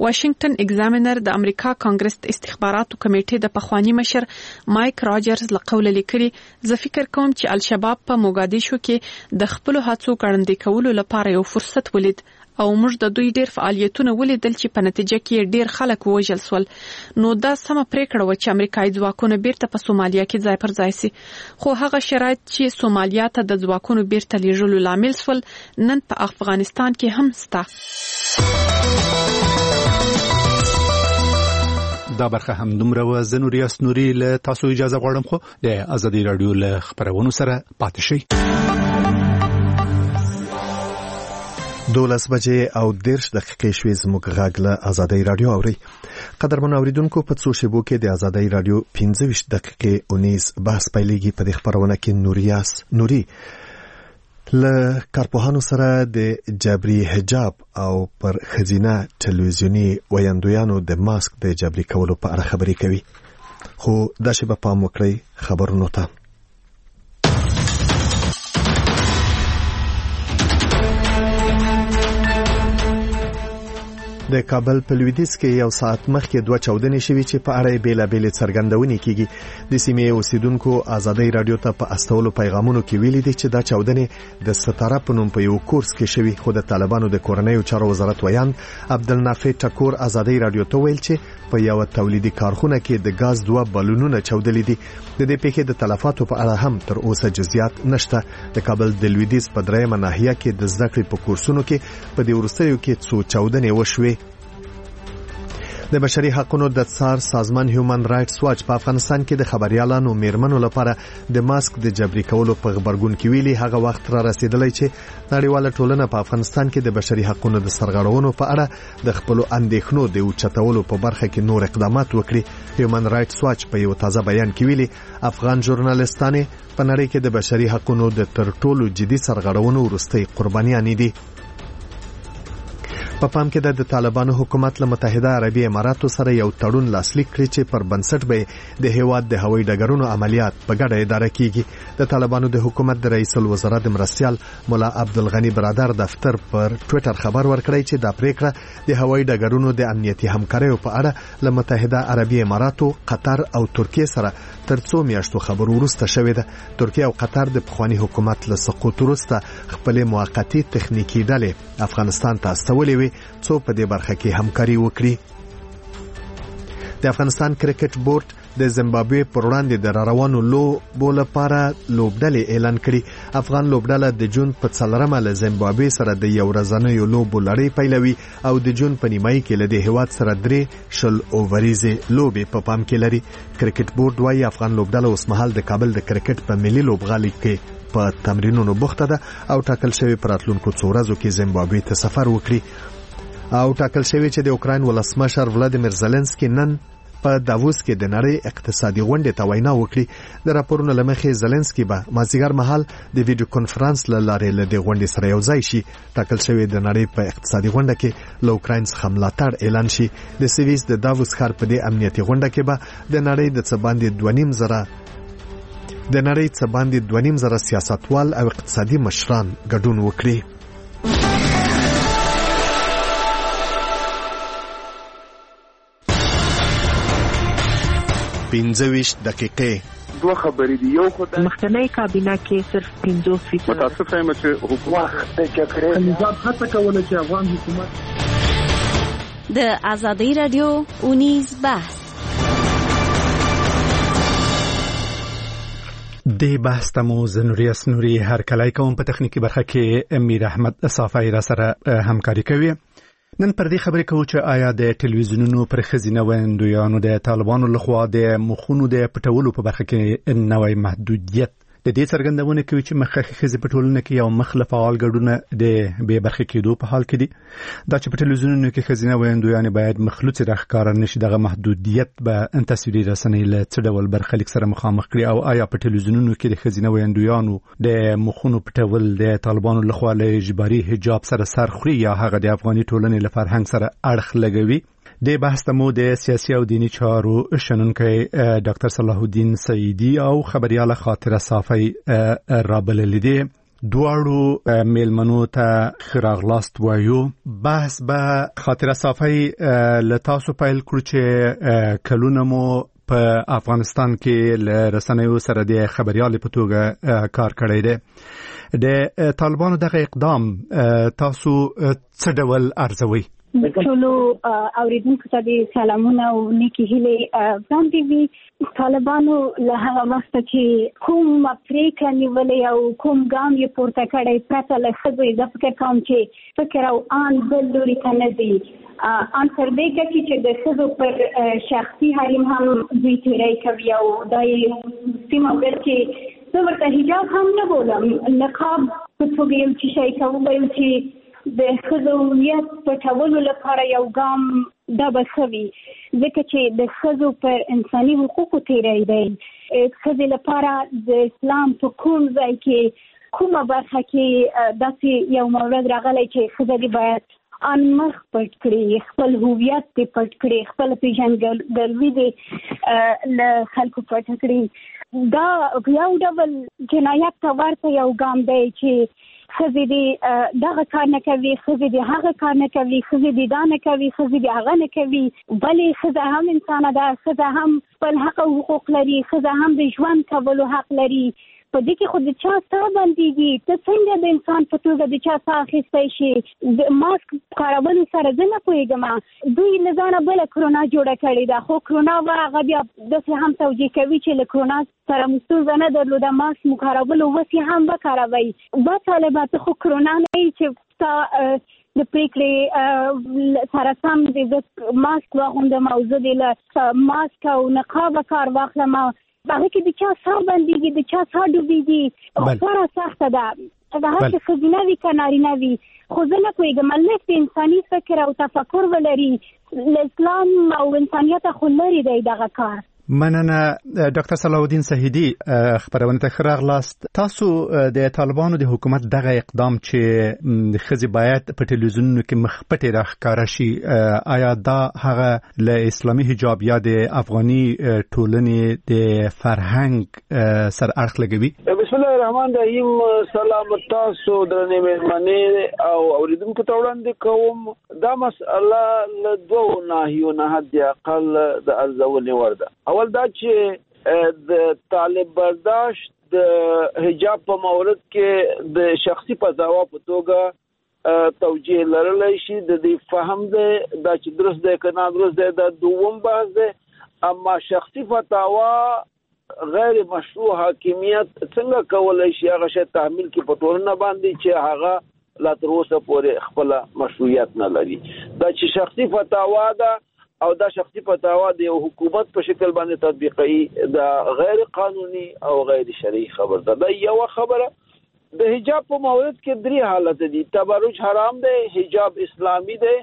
واشنگټن ایگزامینر د امریکا کانګرس د استخباراتو کمیټې د پخوانی مشر مایک راجرز لقول لیکلي زه فکر کوم چې الشباب په موګادیشو کې د خپل هڅو ګړندې کولو لپاره یو فرصت ولید او موږ د دوی ډیر فعالیتونه ولیدل چې په نتیجه کې ډیر خلک وژل شول نو دا سم پریکړه و چې امریکایي ځواکونه بیرته په سومالیا کې ځای پر ځای سي خو هغه شرایط چې سومالیا ته د ځواکونو بیرته لیږلو لامل شول نن په افغانستان کې هم سته دا برخه هم دومره و زه نوري اسنوري له تاسو اجازه غواړم خو د ازادي رادیو له خبرونو سره پاتې شئ دولس بجې او دیرش دقیقې شوې زموږ غږ له ازادي رادیو اوري قدرمن اوریدونکو په څو شیبو کې د ازادي رادیو پنځه ویشت دقیقې اونیز بحث پیلېږي په دې خبرونه کې نوریاس نوري له کارپوهانو سره د جبري حجاب او پر خزینه ټلویزیونی ویاندویانو د ماسک د جبري کولو په اړه خبرې کوي خو دا شی په پام وکړئ خبرونو ته د کابل په لویدیځ کې یو ساعت مخکې دوه چاودنې شوې چې په اړه بیلابېلې څرګندونې کیږي د سیمې اوسیدونکو ازادي رادیو ته په استولو پیغامونو کې ویلي دي چې دا چاودنې د ستاره په نوم په یو کورس کې شوې خو د طالبانو د کورنیو چارو وزارت ویان عبدالنافع ټکور ازادي رادیو ته ویل چې په یو تولیدي کارخونه کې د غاز دوه بالونونه چاودلې دي د دې پیښې د تلفاتو په اړه هم تر اوسه جزئیات نشته د کابل د لویدیځ په دریمه ناحیه کې د زده کړې په کورسونو کې په دې وروستیو کې څو چاودنې وشوې د بشري حقوقو د څار سازمان هیومن رائټس واچ په افغانستان کې د خبريالانو میرمنو لپاره د ماسک د جبري کولو په خبرګون کې ویلي هغه وخت را رسیدلی چې نړیواله ټولنه په افغانستان کې د بشري حقوقو د سرغړونو په اړه د خپل اندېښنو د اوچتولو په برخه کې نور اقدامات وکړي هیومن رائټس واچ په یو تازه بیان کې ویلي افغان ژورنالیستانې په نړۍ کې د بشري حقوقو د تر ټولو جدي سرغړونو وروستۍ قربانیان دي په پام کې د طالبانو حکومت له متحده عربی اماراتو سره یو تړون لاسلیک کړی چې پر بنسټ به د هیواد د هوایي ډګرونو عملیات په ګډه اداره کیږي د طالبانو د حکومت د رئیس الوزرا د مرستیال مولا عبدالغنی برادر دفتر پر ټوئیټر خبر ورکړی چې دا پریکړه د هوایي ډګرونو د امنیتي همکاریو په اړه له متحده عربی اماراتو قطر او ترکیه سره تر څو میاشتو خبرو وروسته شوې ده ترکیه او قطر د پخوانی حکومت له سقوط وروسته خپل موقتی تخنیکی ډلې افغانستان ته استولې وي څو په دې برخه کې همکاري وکړي د افغانستان کرکټ بورډ د زیمبابوې پر وړاندې د روانو لوبو لپاره لوبډلې اعلان کړي افغان لوبډله د جون په څلورمه له زیمبابوې سره د یو ورځنیو لوبو لړۍ پیلوي او د جون په نیمایي کې له دې هیواد سره درې شل اووریزې لوبې په پام کې لري کرکټ بورډ وايي افغان لوبډله اوسمهال د کابل د کرکټ په ملي لوبغالي کې په تمرینونو بوخته ده او ټاکل شوی پر راتلونکو څو ورځو کې زیمبابوې ته سفر وکړي او ټاکل شوی چې د اوکراین ولسمشر ولادیمیر زيلنسکي نن په داووس کې د نړۍ اقتصادي غونډې ته وینا وکړي د راپورونو لمخې زيلنسکي به مازیګر مهال د ویډیو کانفرنس لاره له د غونډې سره یو ځای شي ټاکل شوی د نړۍ په اقتصادي غونډه کې له اوکراین څخه ملاتړ اعلان شي د سویس د داووس ښار په دې امنیتي غونډه کې به د نړۍ د څه باندې دوه نیم زره د نړۍ څه باندې دوه نیم زره سیاستوال او اقتصادي مشران ګډون وکړي پنځه ویشت دقیقې دوه خبرې دي یو خو د مخکنی کابینه کې صرف پنځوس فیصد متاسفه یم چې حکومت د جګړې نظام هڅه کوله چې افغان حکومت د ازادي رادیو اونیز بحث د بحث تمو زنوریاس نوري هر کله کوم په تخنیکی برخه کې امیر احمد صافی را سره همکاري کوي نن پر دې خبرې کوو چې آیا د ټلویزیونونو پر خزینه ویندویانو د طالبانو لخوا د مخونو د پټولو په برخه کې نوې محدودیت د دې څرګندونه کوي چې مخکې خزي پټولونه کې یو مخالف فعال ګډونه د به برخه کېدو په حال کې دي دا چې په ټلویزیونونو کې خزینه ویندویان باید مخلوط راخکار نشي دغه محدودیت به ان تصویري رسنۍ له څه ډول برخلیک سره مخامخ کړي او آیا په ټلویزیونونو کې د خزینه ویندویانو د مخونو پټول د طالبانو لخوا له اجباري حجاب سره سرخوري یا هغه د افغاني ټولنې لپاره فرهنګ سره اړخ لګوي د بحث تمو د سیاسي او دینی چارو شنونکي ډاکټر صلاح الدین سعیدی او خبريال خاطر صافی رابل لیدي دواړو میلمنو ته ښه راغلاست وایو. بحث به خاطره صافی له تاسو پیل کړو چې کلونه مو په افغانستان کې له رسنیو سره د خبريال په توګه کار کړی دی. د طالبانو دغه اقدام تاسو څه ډول ارزوي؟ ټولو اوریدونکو ته د سلامونه او نیکی هیلې وړاندې وي. طالبانو له هغه وخته چې کوم پریکړه نیولې او کوم ګام یې پورته کړی پرته له ښځو زه فکر کوم چې فکر او آن بل لوري ته نه ځي. ان تر دې کې چې د ښځو پر شخصي حریم هم دوی تیری کوي او دا یې سیمه ورته چې زه ورته حجاب هم نه بولم، نقاب په توګه یو چې شی کوم ویل چې د ښځو هویت پټولو لپاره یو ګام دا به ښه وي، ځکه چې د ښځو پر انساني حقوقو تیری دی. ښځې لپاره د اسلام په کوم ځای کې کومه برخه کې داسې یو مورد راغلی چې ښځه دې باید ان مخ پټ کړي، خپل هویت دې پټ کړي، خپل پیژندګلوي دې له خلکو پټ کړي. دا یو ډول جنایت ته ورته یو ګام دی چې ښځې دې دغه کار نه کوي، ښځې دې هغه کار نه کوي، ښځې دې دا نه کوي، ښځې دې هغه نه کوي. بلې ښځه هم انسانه ده، ښځه هم خپل حق او حقوق لري، ښځه هم د ژوند کولو حق لري. په دې کې خو د چا ساه بندېږي، ته څنګه د انسان په توګه د چا ساه اخیستی شي؟ د ماسک کارولو سره زه نه پوهېږم. دوی له ځانه بله کرونا جوړه کړې ده، خو کرونا به هغه بیا داسې هم توجیه کوي چې له کرونا سره مو ستونزه نه درلوده، ماسک مو کارولو اوس یې هم وکاروئ. با طالبه ته خو کرونا نه یي چې ستا د پریکړې سره سم د ماسک واغوندم او زه دې له ماسک او نقابه کار واخلم. هغه کې د چا ساه بندېږي، د چا ساه ډوبېږي، خورا سخته ده. هغه هر څه ښځینه وي که نارینه وي، خو زه نه پوهېږم ملک د انساني فکر او تفکر ولري، له اسلام او انسانیته خو لرې دی دغه کار. مننه ډاکټر صلاح الدین سهیدی، خبرونه ته ښه راغلاست. تاسو د طالبانو د حکومت دغه اقدام چې ښځې باید په ټلویزیونونو کې مخ پټې راښکاره شي، آیا دا هغه له اسلامي حجاب یا د افغاني ټولنې د فرهنګ سره اړخ لګوي؟ بسم الله الرحمن الرحیم. سلام تاسو درنې مېلمنې او اوریدونکو ته وړاندې کوم. دا مسأله له دوو ناحیو نه حد اقل د ارزونې وړ ده. اول دا چې د طالب برداشت د حجاب په مورد کې د شخصي فضاوا په توګه توجیه لرلی شي، د دې فهم دی دا چې درست دی که نه درست دی دا دوم بحث دی. اما شخصي فتاوا غیر مشروع حاکمیت څنګه کولی شي هغه شی تحمیل کې په ټولنه باندې چې هغه لا تر اوسه پورې خپله مشروعیت نه لري. دا چې شخصي فتاوا ده او دا شخصي فتاوا د یو حکومت په شکل باندې تطبیقي دا غیر قانوني او غیر شرعي خبر ده. دا یو خبره. د حجاب په مورد کې درې حالت دي. تبرج حرام دی، حجاب اسلامي دی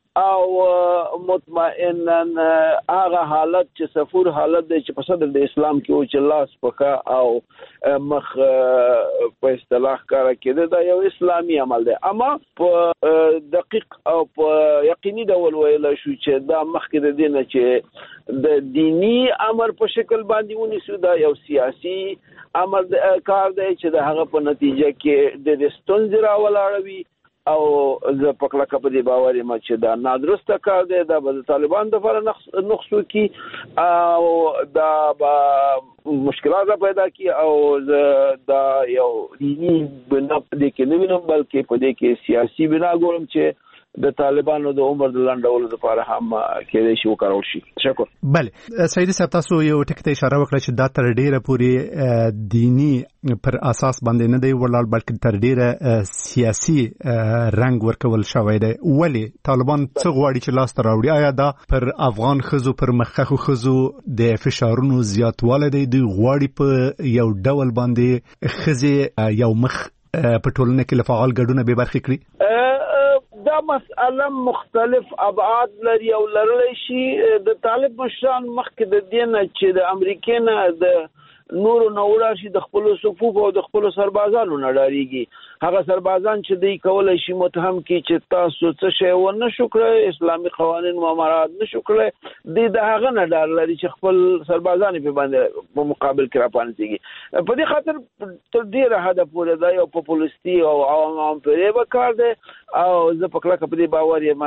او مطمئنا هغه حالت چې صفور حالت دی چې په صدر د اسلام کې او چې لاس پکا او مخ په اصطلاح کار کېده دا یو اسلامي عمل دی. اما په دقیق او په یقیني ډول ویل شو چې دا مخکې د دینه چې د دینی امر په شکل باندې ونیسو دا یو سیاسي امر کار دی چې د هغه په نتیجه کې د ستونزې راولاړوي او زه په کلکه په دې باور یم چې دا نادرسته کار دی، دا به د طالبانو دپاره نقص وکړي او دا به مشکلات را پیدا کړي او زه دا یو دیني بنا په دې کې نه وینم بلکې په دې کې سیاسي بنا ګورم چې د طالبانو د عمر د لنډولو لپاره هم کېدای شي وکارول شي. تشکر. بله سیدي صاحب، تاسو یو ټکي ته اشاره وکړه چې دا تر ډیره پورې دینی پر اساس باندې نه دی ولاړ بلکې تر ډیره سیاسي رنګ ورکول شوی دی. ولې طالبان څه غواړي چې لاس ته راوړي؟ آیا دا پر افغان ښځو پر مخکښو ښځو د فشارونو زیاتوالی دی؟ دوی غواړي په یو ډول باندې ښځې یو مخ په ټولنه کې له فعال ګډونه بې برخې کړي؟ دا مسئله مختلف ابعاد لري او لرلی شي. د طالب مشران مخکې د دې نه چې د امریکې نه د نور نو راشي د خپل صفوف او د خپل سربازانو نه ډاریږي هغه سربازان چې دوی کولای شي متهم کی چې تاسو څه شی و نه شکر اسلامي قوانين ممارات نه شکر دي د هغه نه ډار لري چې خپل سربازان په باندې په مقابل کې راپانځي په دې خاطر تر ډیره حد پورې دا یو پاپولیستي او عوام پرې وکړ دي او زه په کله کې په باور یم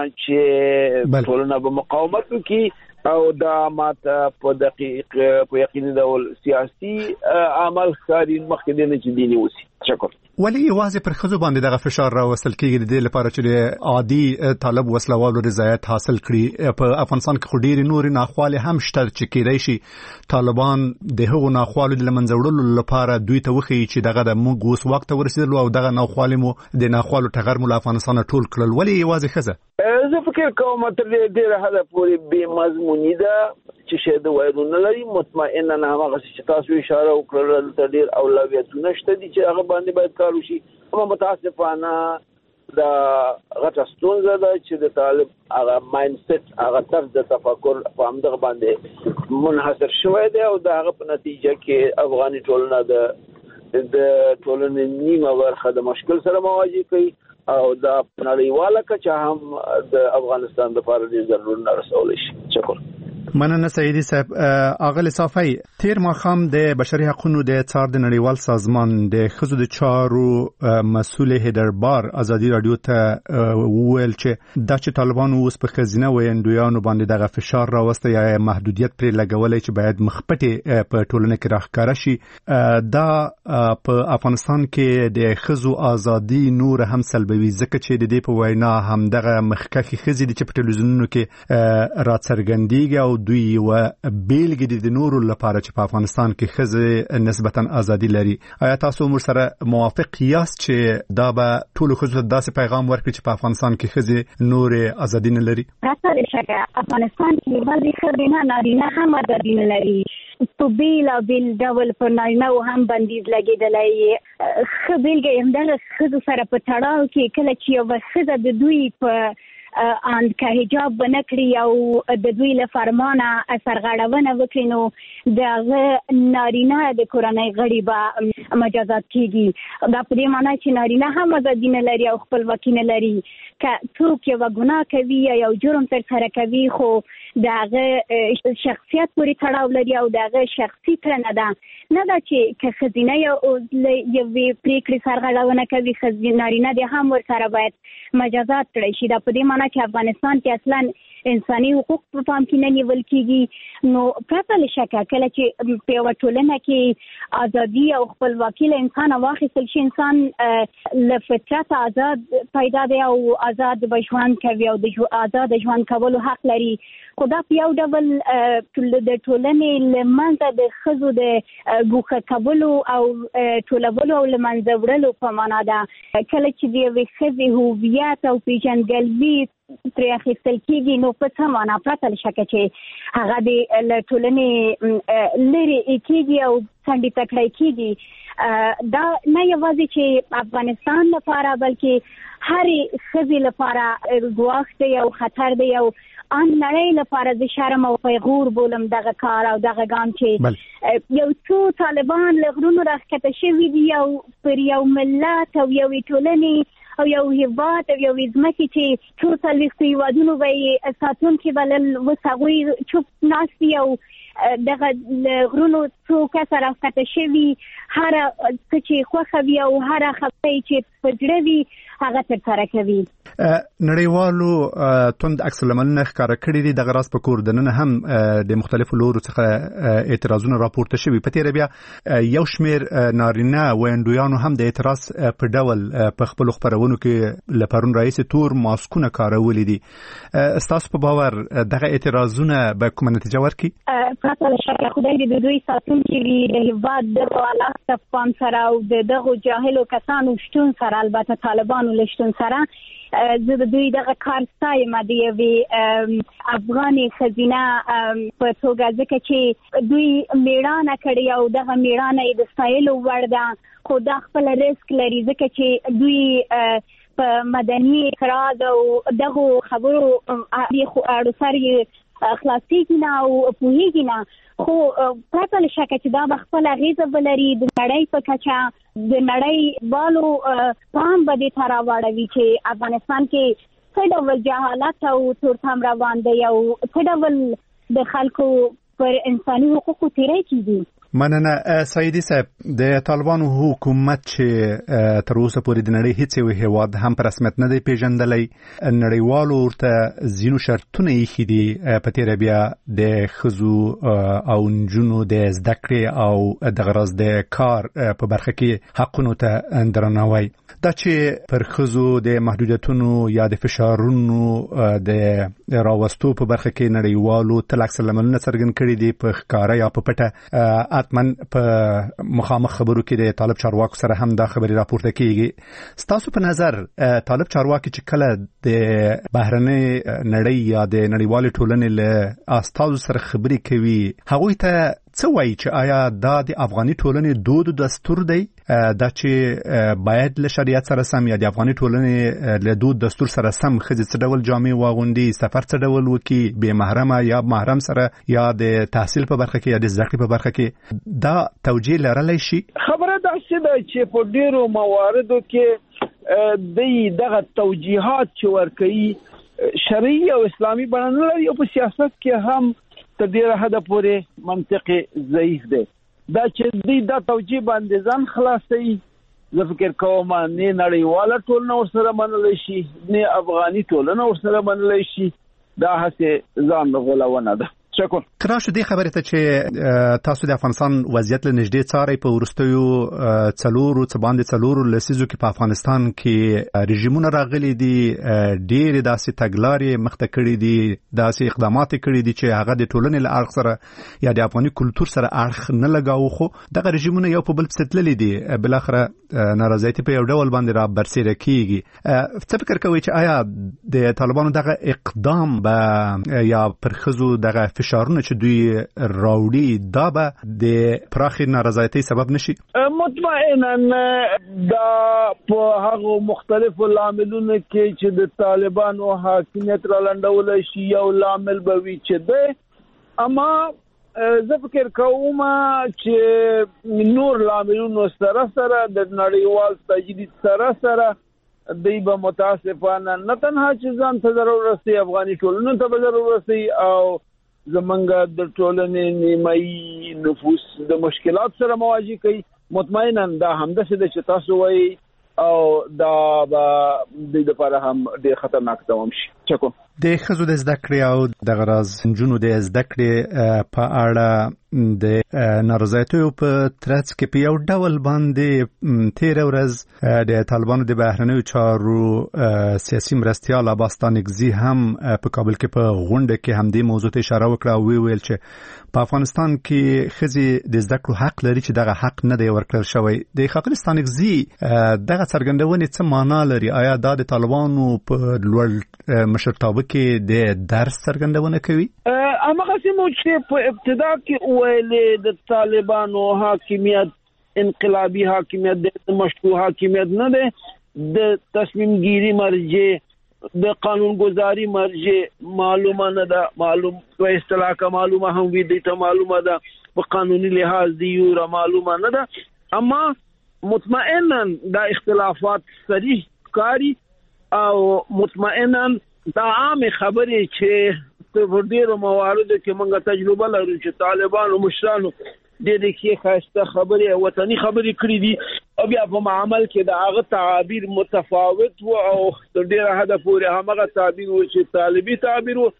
چې ټولنه به مقاومت وکړي او دا ماته په دقیق په یقیني ډول سیاسي عمل ښکاري مخکې د نه چې دیني وسی شکر ولی واځي پر خزو باندې دغه فشار را وصل کیږي د دې لپاره چې عادي طالب وسلوالو رضایت حاصل کړي په افغانستان کې خډيري نور ناخواله هم شته چې کېدای شي طالبان د هغو ناخوالو د لمنځوړلو لپاره دوی ته وخی چې دغه د موږ اوس وخت ورسېدل او دغه ناخواله مو د ناخوالو ټغر مو افغانستان ټول کړل ولی واځي خزه زه فکر کوم تر دې راهله پورې به مضمونی ده چې شه د وایدونه لري مطمئنا نه هغه چې تاسو اشاره وکړل تر ډیر اولویتونه شته دي چې هغه باندې باید کار وشي اما متاسفانه دا غټه ستونزه ده چې د طالب هغه ماینډ سیټ هغه طرز د تفکر په همدغه باندې منحصر شوی دی او دا هغه په نتیجه کې افغاني ټولنه د د ټولنې نیمه برخه د مشکل سره مواجه کوي او دا نړیواله کچه هم د افغانستان د لپاره ډېر ضروري رسول شي شکر مننه سیدی صاحب اغل صافی تیر ماخام د بشري حقوقو د څار د نړیوال سازمان د خزو د چارو مسؤل هدربار ازادي رادیو ته وویل چې د چې طالبانو اوس په خزینه ویندویانو باندې دغه فشار راوسته یا محدودیت پر لګولې چې باید مخپټي په ټولنه کې راخکاره شي دا په افغانستان کې د خزو ازادي نور هم سلبوي ځکه چې د دې په وینا هم دغه مخکخي خزي د په ټلویزیونونو کې راڅرګندېږي او دوی و بیلګې د نورو لپاره چې په افغانستان کې خزه نسبتا ازادي لري آیا تاسو مر سره موافق یاست چې دا به ټول خزو داسې پیغام ورکړي چې په افغانستان کې خزه نور ازادي نه لري راځي چې افغانستان کې بعضی خزینه نارینه هم ازادي نه لري په بیل او بیل ډول پر نارینه هم بندیز لګیدلای خبرګه هم د خزو سره په تړاو کې کله چې یو خزه د دوی په ان که حجاب بنکړي او د دوی له فرمانه سرغړونه وکړي نو د نارینه د کورنۍ غړي به مجازات کیږي دا په دې معنی چې نارینه هم ازادي نه لري او خپلواکي نه لري که څوک یو ګناه کوي یا یو جرم تر سره کوي خو دغه شخصیت پورې تړاو لري او دغه شخصي کړنه ده نه دا چې که خزینه یو یو پریکړې سرغړونه کوي خزینه نارینه د هم ور سره باید مجازات کړي شي دا په دې معنی چې افغانستان کې اصلا انساني حقوق په پام کې نه نیول کیږي نو پرته له شکه کله چې په یوه ټولنه کې ازادي او خپلواکي له انسانه واخیستل شي انسان له فطرت آزاد پیدا دی او آزاد ژوند کوي او د آزاد ژوند کولو حق لري خو دا په یو ډول د ټولنې له منځه د ښځو د ګوښه کولو او ټولولو او له منځه وړلو په معنا ده کله چې د یوې ښځې هویت او پیژندګلوي پرې اخیستل کېږي نو په څه معنا پرته له شکه چې هغه د له ټولنې لرې کېږي او څنډې ته کړی کېږي دا نه یوازې چې افغانستان لپاره بلکې هرې ښځې لپاره ګواښ دی او خطر دی او ان نړۍ لپاره د شرم او پیغور بولم دغه کار او دغه ګام چې یو څو طالبان له غرونو راښکته شوي دي او پر یو ملت او یوې ټولنې او یو هیواد او یو ځمکې چې څو څلوېښتو هیوادونو به یې ساتونکي بلل اوس هغوی چوپ ناست دي او دغه غرونو څو کسه راښکته شوي هره څه چې خوښه وي او هره خبره چې په زړه وي هغه ترسره کوي نړیوالو توند عکس العملونه ښکاره کړي دي دغه راز په کور دننه هم د مختلفو لورو څخه اعتراضونه راپورته شوي په تیره بیا یو شمیر نارینه ویندویانو هم د اعتراض په ډول په خپلو خپرونو کې له پرون راهیسې تور ماسکونه کارولي دي ستاسو په باور دغه اعتراضونه به کومه نتیجه ورکړي پرته له شکه خدای دې د دوی ساتونکي وي د هیواد دغو حالاتو ته پام سره او د دغو جاهلو کسانو شتون سره البته طالبانو له شتون سره زه د دوی دغه کار ستایم د یوې افغاني ښځینه په توګه ځکه چې دوی میړانه کړې او دغه میړانه یې د ستایلو وړ ده خو دا خپله رسک لري ځکه چې دوی په مدني اعتراض او دغو خبرو اړو سر یې خلاصيږي نه او پوهیږي نه، خو پرته له شکه چې دا خپل اغیزه ولري د نړۍ په کچه، د نړۍ والو پام به دې ته راوړوي چې افغانستان کې څه ډول جهالت او تورتم روان دی او څه ډول د خلکو پر انساني حقوقو تیری کیږي. مننه سعیدی صاحب، د طالبانو حکومت چې تر اوسه پورې د نړۍ هیڅ یو هیواد هم په رسمیت نه دی پیژندلی، نړیوالو ورته ځینو شرطونه ایښي دي په تیره بیا د ښځو او نجونو د زده کړې او دغه راز د کار په برخه کې حقونو ته درناوی. دا چې پر ښځو د محدودیتونو یا د فشارونو د راوستو په برخه کې نړیوالو تل اکثر لاملونه څرګند کړي دي په ښکاره یا په پټه. اتمن په مخامخ خبرو کې د طالب چارواکو سره هم دا خبري راپورته کیږي. ستاسو په نظر طالب چارواکي چې کله د بهرنۍ نړۍ یا د نړیوالې ټولنې له استازو سره خبري کوي، هغوی ته څه وایي چې آیا دا د افغاني ټولنې دود او دستور دی، دا چې باید له شریعت سره سم یا د افغاني ټولنې له دود دستور سره سم ښځې څه ډول جامې واغوندي، سفر څه ډول وکړي، بې محرمه یا محرم سره، یا د تحصیل په برخه کې یا د زده کړې په برخه کې، دا توجیه لرلی شي؟ خبره داسې ده چې په ډیرو مواردو کې دوی دغه توجیهات چې ورکوي شرعي او اسلامي بڼه نه لري، او په سیاست کې هم تر ډیره حده پورې منطق ضعیف دی. دا چې دوی دا توجیه باندې ځان خلاصوي، زه فکر کوم نه نړیواله ټولنه ورسره منلی شي نه افغاني ټولنه ورسره منلی شي. دا هسې ځان غولونه ده. شکر. کراشه دې خبره ته چې تاسو د افغانستان وضعیت له نږدې څارئ، په وروستیو څلورو څه باندې څلورو لسیزو کې په افغانستان کې رژیمونه راغلي دي، ډېرې داسې تګلارې مخته کړي دي، داسې اقدامات کړي دي چې هغه د ټولنې له اړخ سره یا د افغاني کلتور سره اړخ نه لګاوه، خو دغه رژیمونه یو په بل پسې تللي دي، بالاخره نارضایتي په یو ډول باندې را برسېره کیږي. څه فکر کوئ چې آیا د طالبانو دغه اقدام به یا پر ښځو دغه فشارونه چې دوی راوړي دا به د پراخې نارضایتۍ سبب نشي؟ مطمئنا دا په هغه مختلفو لاملونو کې چې د طالبانو حاکمیت را لنډولی شي یو لامل به وي چې دی، اما زه فکر کوم چې نور لاملونو سره سره د نړیوال تجدید سره سره دوی به متاسفانه نه تنها چې ځان ته ضرر رسي، افغاني ټولنو ته به ضرر رسي او زمونږ د ټولنې نیمایي نفوس د مشکلات سره مواجه کوي. مطمئنا دا همداسې ده چې تاسو وایي او دا به د لپاره هم ډېر خطرناک دوام شي. چکو د ښځو د زده کړې او دغه راز نجونو د زده کړې په اړه د نارضایتیو په ترڅ کې په یو ډول باندې تېره ورځ د طالبانو د بهرنیو چارو سیاسي مرستیال عباس ستانکزي هم په کابل کې په غونډه کې همدې موضوع ته اشاره وکړه او ویل چې په افغانستان کې ښځې د زده کړو حق لري چې دغه حق نه دی ورکړل شوی. د ښاغلي ستانکزي دغه څرګندونې څه معنا لري؟ آیا دا د طالبانو په لوړ مشرتابه کې د درس څرګندونه کوي؟ هماغسې مو چې په ابتدا کې ویلې د طالبانو حاکمیت انقلابي حاکمیت د مشروع حاکمیت نه دی، د تصمیم گیری مرجع د قانونگذاری مرجع معلومه نه ده، معلوم په اصطلاح کا معلومه هم وي دي ته معلومه ده، په قانوني لحاظ دی یو معلومه نه ده، اما مطمئنا دا اختلافات صریح کاری او مطمئنا دا عام خبرې چې په ډیرو مواردو کې موږ تجربه لرو چې طالبانو مشرانو ډېرې کې خاصه خبرې وطني خبرې کړې دي او بیا په عمل کې د هغه تعابیر متفاوت و او تر ډیره حده پورې همغه تعبیر و چې طالبي تعبیر و.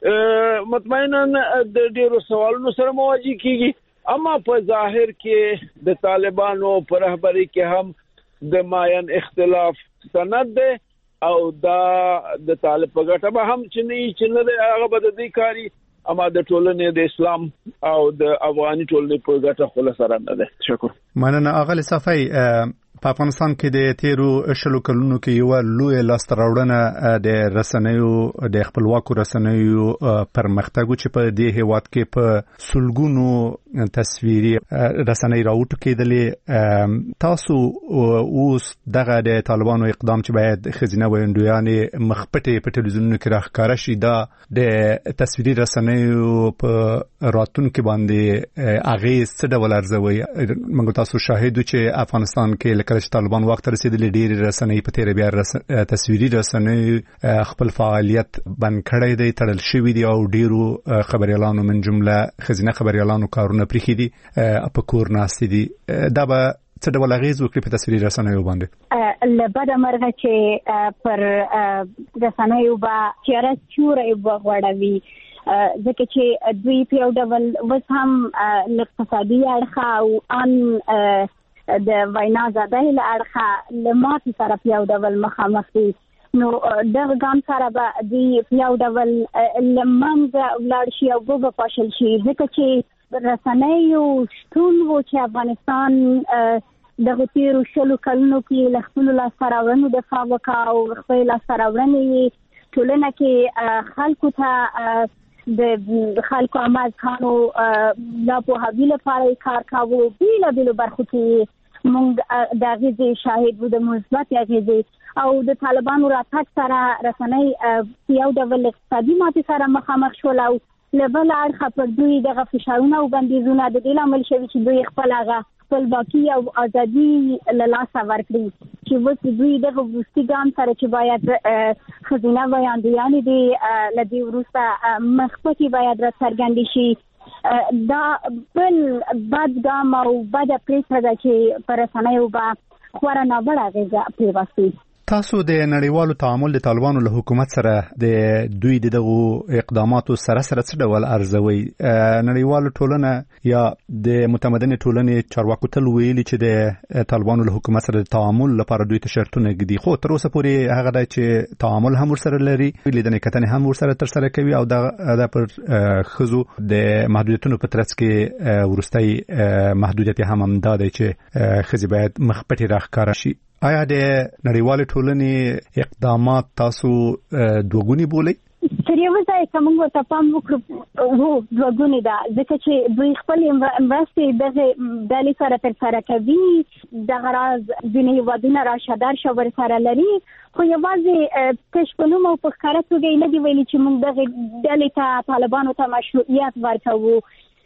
مطمئنا د ډیرو سوالونو سره مواجه کیږي، اما په ظاهر کې د طالبانو په رهبرۍ کې هم د ماین اختلاف سند ده او دا د طالب په ګټه به هم چې نه چې نه د هغه به د دې کاري، اما د ټولنې د اسلام او د افغاني ټولنې په ګټه خو سره نه ده. شکر. مننه. اغلی صفای، په افغانستان کې د تیرو شلو کلونو کې یو لوی لاسته راوړنه د رسنیو د خپلواکو رسنیو پرمختګ چې په دې هیواد کې په سلګونو تصویري رسنۍ راوټو کېدلې. تاسو اوس دغه د طالبانو اقدام چې باید خزینه ویندویانې مخپټې په ټلویزیونونو کې راښکاره شي دا د تصویري رسنیو په راتلونکي باندې اغېز څه ډول ارزوي؟ موږ تاسو شاهدو چې افغانستان کې لکه چې طالبان وخت رسیدلې ډېرې رسنۍ په تیره بیا رس... تصویري رسنۍ خپل فعالیت بند کړی دی، تړل شوي دي او ډېرو خبريالانو من جمله ښځینه خبريالانو کارونه پرېښي دي، په کور ناستې دي. دا به څه ډول اغېز وکړي په تصویري رسنیو باندې؟ له بده مرغه چې پر رسنیو به تیاره سیوری وغوړوي، ځکه چې دوی په یو ډول اوس هم له اقتصادي اړخه او ان د وینا ازادۍ له اړخه له ماتې سره په یو ډول مخامخ دي. نو دغه ګام سره به دوی په یو ډول له منځه ولاړ شي او به پاشل شي، ځکه چې رسنیو شتون و چې افغانستان دغه تیرو شلو کلونو کې له خپلو لاسته راوړنو دفاع وکړه او خپلې لاسته راوړنې ټولنه کې خلکو ته د خلکو آماز خانو لا پوهاوي لپاره کار کاوه. بیله بیلو برخو کې موږ د اغېزې شاهد وو، د مثبت اغېزې، او د طالبانو راتګ سره رسنۍ په یو ډول اقتصادي ماتې سره مخامخ شول او له بل اړخه پر دوی دغه فشارونه او بندیزونه د دې لامل شوي چې دوی خپل هغه خپلواکي او ازادي له لاسه ورکړي، چې اوس دوی دغه وروستي ګام سره چې باید ښځینه وړاندویانې دي له دې وروسته مخکې باید راڅرګندې شي. دا بل بد ګام او بده پرېکړه ده چې په رسنیو به خورا ناوړه اغېزه پرېوځي. تاسو د نړیوالو تعامل د طالبانو له حکومت سره د دوی دغه اقداماتو سره سره څه ډول ارزوي؟ نړیوالو ټولنه یا د متمدن ټولنې چارواکو تل ویلي چې د طالبانو له حکومت سره د تعامل لپاره دوی ته شرطونه ږدي، خو تر اوسه پورې هغه دی چې تعامل هم ورسره لري، لیدنې کتنې هم ورسره ترسره کوي او د پر ښځو د محدودیتونو په ترڅ کې وروستی محدودیت هم همدا دی چې ښځې باید مخپټې راښکاره شي. آیا د نړیوالې ټولنې اقدامات تاسو دوګونی بولئ؟ تر یو ځای که موږ ورته پام وکړو هو دوګونې ده، ځکه چې دوی خپلې مرستې دغه ډلې سره ترسره کوي، دغه راز ځینې هېوادونه راشه درشه ورسره لري، خو یوازې تش په نوم او په ښکاره توګه یې نه دي ویلي چې موږ دغې ډلې ته طالبانو ته مشروعیت ورکوو.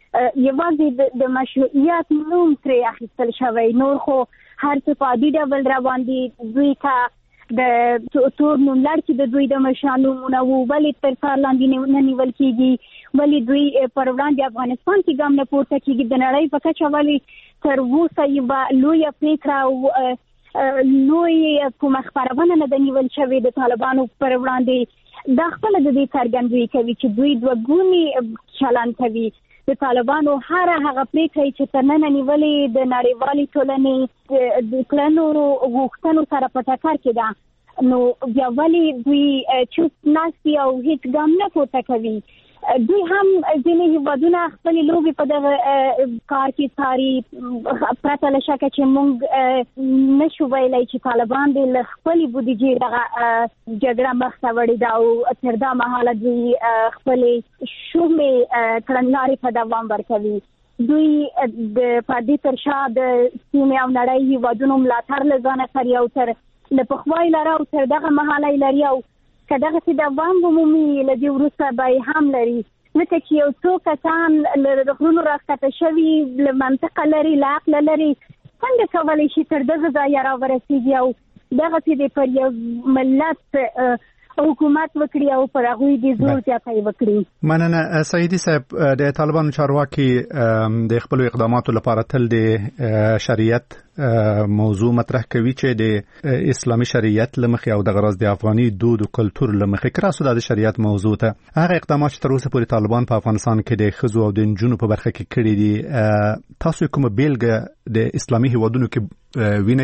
یوازې د مشروعیت نوم ترې اخیستل شوی، نور خو هر څه په عادي ډول روان دي. دوی ته د تور نوم لړ چې د دوی د مشرانو نومونه وو ولې تر سر لاندې نه نیول کېږي، ولې دوی پر وړاندې افغانستان کې ګام نه پورته کېږي، د نړۍ په کچه ولې تر اوسه یوه لویه پرېکړه او لوی کومه خپرونه نه ده نیول شوې د طالبانو پر وړاندې. دا خپله د دې څرګندوي کوي چې دوی دوه ګونی چلند کوي. د طالبانو هر هغه پرېکړې چې تر ننه نیولې د نړیوالې ټولنې د کړنو غوښتنو سره په ټکر کې ده، نو بیا ولې دوی چوپ ناست دي او هیڅ ګام نه پورته کوي؟ دوی هم ځینې هېوادونه خپلې لوبې په دغه کار کې څاري، پرته له شکه چې موږ نشو ویلی چې طالبان دې له خپلې بودیجې دغه جګړه مخته وړې ده او تر دا مهاله دوی خپلې شومې کړنلارې په دوام ورکوي. دوی د پردې تر شا د سیمې او نړۍ هېوادونو ملاتړ له ځانه کوي او تر له پخوا یې لري او تر دغه مهاله یې لري او که دغسې دوام ومومي له دې وروسته به یې هم لري، ځکه چې یو څو کسان له غرونو راښکته شوي، له منطقه لري، له عقله لري، څنګه کولی شي تر دغه ځایه راورسېږي او دغسې د پر یو ملت حکومت وکړي او پر هغوی د زور زیاتی وکړي. مننه سعیدي صاحب. د طالبانو چارواکي د خپلو اقداماتو لپاره تل د شریعت موضوع مطرح کوي چې د اسلامي شریعت لمخې او د غرض د افغاني دود او کلتور لمخې کراسو د شریعت موضوع ته هغه اقدامات چې تر اوسه پورې طالبان په افغانستان کې د ښځو او د نجونو په برخه کې کړي دي، تاسو کومه بیلګه د اسلامي هیوادونو کې وینئ؟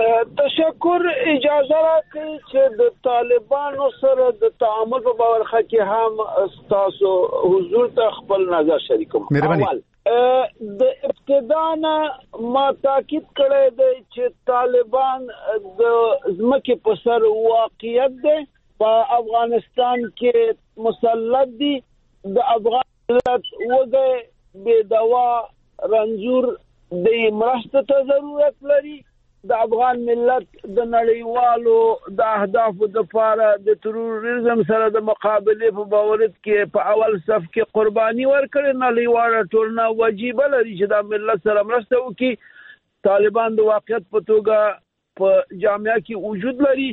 تشکر. اجازه راکړئ چې د طالبانو سره د تعامل په برخه کې هم تاسو حضور ته خپل نظر شریکوم. اول د ابتدا نه ما تاکید کړی دی چې طالبان د ځمکې په سر واقعیت دی په افغانستان کې مسلط دي د افغان ملت وګړي بې دوا رنځور د مرستې ته ضرورت لري د افغان ملت د نړیوالو د اهدافو لپاره د تروریزم سره د مقابله په باورت کې په اول صف کې قرباني ورکړي نړیواله ټولنه واجب لري چې د ملت سره مرسته وکړي طالبان د واقعیت په توګه په جامعه کې وجود لري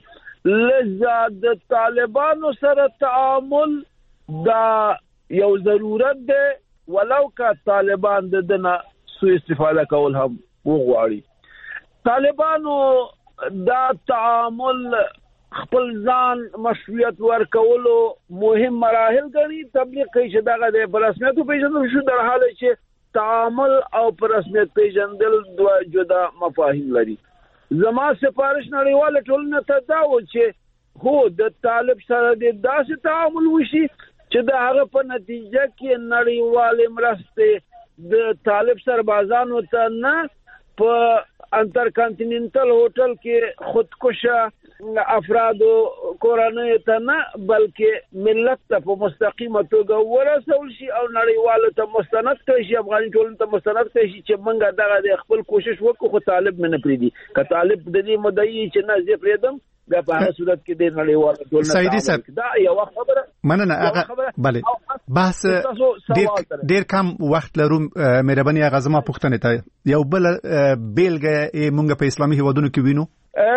لذا د طالبانو سره تعامل دا یو ضرورت دی ولو که طالبان د دنه سوء استفاده کول هم وغواړي طالبانو دا تعامل خپل ځان مشروعیت ورکولو مهم مراحل غني تبلیغ کوي چې دغه د رسمیت پیژندل شو در حال چې تعامل او رسمیت پیژندل دوه جدا مفاهیم لري زما سفارش نړیواله ټولنه ته دا و چې هو د طالب سره د داسې تعامل وشي چې د هغه په نتیجه کې نړیواله مرسته د طالب سربازانو ته نه په انتر کانټیننټل هوټل کې خودکشه افراد کورنۍ ته نه بلکې ملت ته په مستقیمه توګه ورسول شي او نړیواله ته مستند کړي شي افغاني ټولنه ته مستند کړي شي چې موږ دغه د خپل کوشش وکړو خو طالب مې نه پریدي که طالب د دې مدعي چې نه زه پریدم دا په هغه صورت کې د نړیواله ټولنه سیدي صاحب دا یو خبره مننه هغه بله بحث ډیر ډیر کم وخت لرو مهرباني هغه زما پوښتنه ته یو بل بیلګه مونږ په اسلامي هیوادونو کې وینو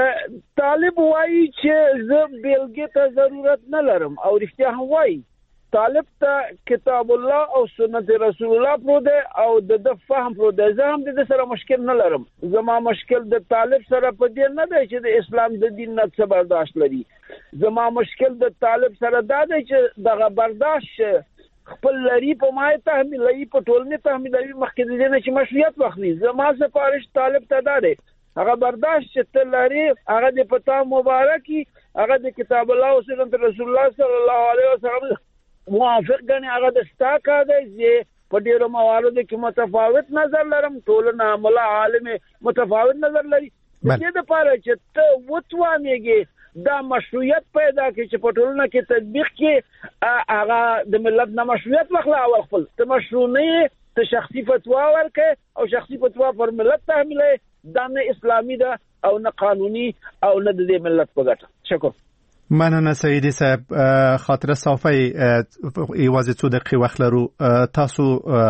طالب وایي چې زه بیلګې ته ضرورت نه لرم او رښتیا هم وایي طالب ته کتاب الله او سنت رسول الله پرو دی او د فهم پرو دی زه هم د سره مشکل نه لرم زما مشکل د طالب سره په دې نه دی چې د اسلام د دین نه څه برداشت لري زما مشکل د طالب سره دا دی چې دغه برداشت خپل لري په مای تحمیلي په ټولنه تحمیلي مخکې د دې نه چې مشروعیت واخلي زما سفارش طالب ته دا دی هغه برداشت چې ته لري هغه د پتا مبارکي هغه د کتاب الله او سنت رسول الله صلی الله علیه وسلم موافق غني هغه د ستا کار دی چې په ډیرو مواردو کې متفاوت نظر لرم ټولنه ملا عالم متفاوت نظر لري د دې لپاره چې ته وتوانېږي دا مشروعیت پیدا کړي چې په ټولنه کې تطبیق کې هغه د ملت نه مشروعیت واخلي او خپل ته مشروع نه ته شخصي فتوا ورکړي او شخصي فتوا پر ملت تحمیلي دا نه اسلامي ده او نه قانوني او نه د ملت په ګټه شکر مننه سیدي صاحب خاطره صافی ایوازې څو دقیقې وخت لرو تاسو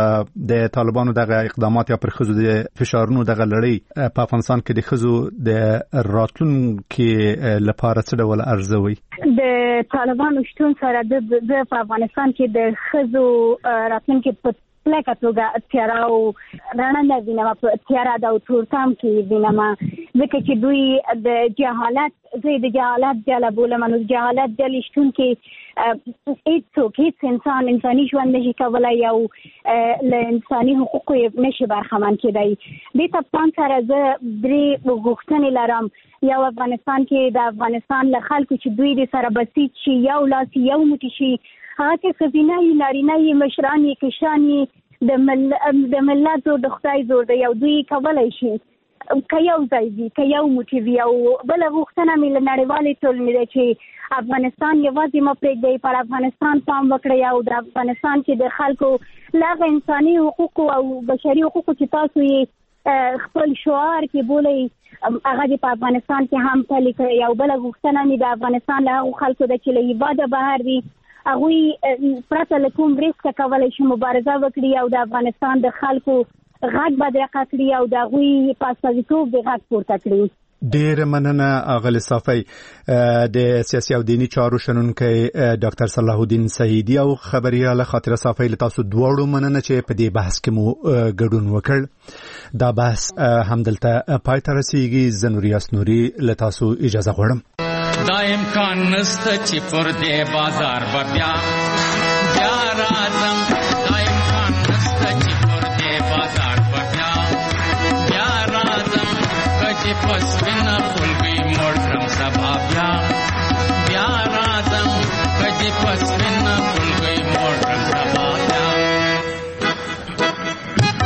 د طالبانو دغه اقدامات یا پر خزو د فشارونو دغه لړۍ په افغانستان کې د خزو د راتلونکو لپاره څه ډول ارزوي د طالبانو شتون سره د افغانستان کې د خزو راتلونکو په پلکه توګه تیارا او رڼا نه وینم په تیارا د تورتام کې وینم ځکه چې دوی د جهالت زه د جهالت جلا بولم نو جهالت جل شتون کې هیڅ هیڅ انسان انساني ژوند نشي کولای یو له انساني حقوقو نشي برخمن کېدای د تپان سره زه درې غوښتنې لرم یو افغانستان کې د افغانستان له خلکو چې دوی د سره بسیط شي یو لاس یو موټی شي هغه چې خزینه یې نارینه یې مشران یې کشان یې د مل د ملت زور د خدای زور د یو دوی کولای شي که یو ځای وي که یو موټی وي او بله غوښتنه مې له نړیوالې ټولنې ده چې افغانستان یوازې مه پرېږدئ پر افغانستان پام وکړئ او د افغانستان چې د خلکو له هغه انساني حقوقو او بشري حقوقو چې تاسو یې خپل شعار کې بولئ هغه دې په افغانستان کې هم پلي کړئ او بله غوښتنه مې د افغانستان له هغو خلکو ده چې له هېواده بهر دي هغوی پرته له کوم ریسکه کولی شي مبارزه وکړي او د افغانستان د خلکو غږ بدرقه کړي او د هغوی په استازیتوب د غږ پورته کړي. ډېره مننه اغلې صافی د سیاسي او دیني چارو شنونکی ډاکټر صلاح الدین سعیدي او خبرياله خاطره صافی له تاسو دواړو مننه چې په دې بحث کې مو ګډون وکړ. دا بحث همدلته پای ته رسیږي. زه نوریاس نوري له تاسو اجازه غواړم. دا امکان نسته چې پر دې بازار به بیا بیا راځم دا امکان نسته چې پر دې بازار به بیا بیا راځم که چې پس وینه خلګۍ مړ کړم سبا بیا بیا راځم که چې پس وینه خلګۍ مړ کړم سبا بیا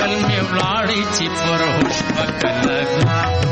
پاگل می ولاړی چې پر هوش پکلګا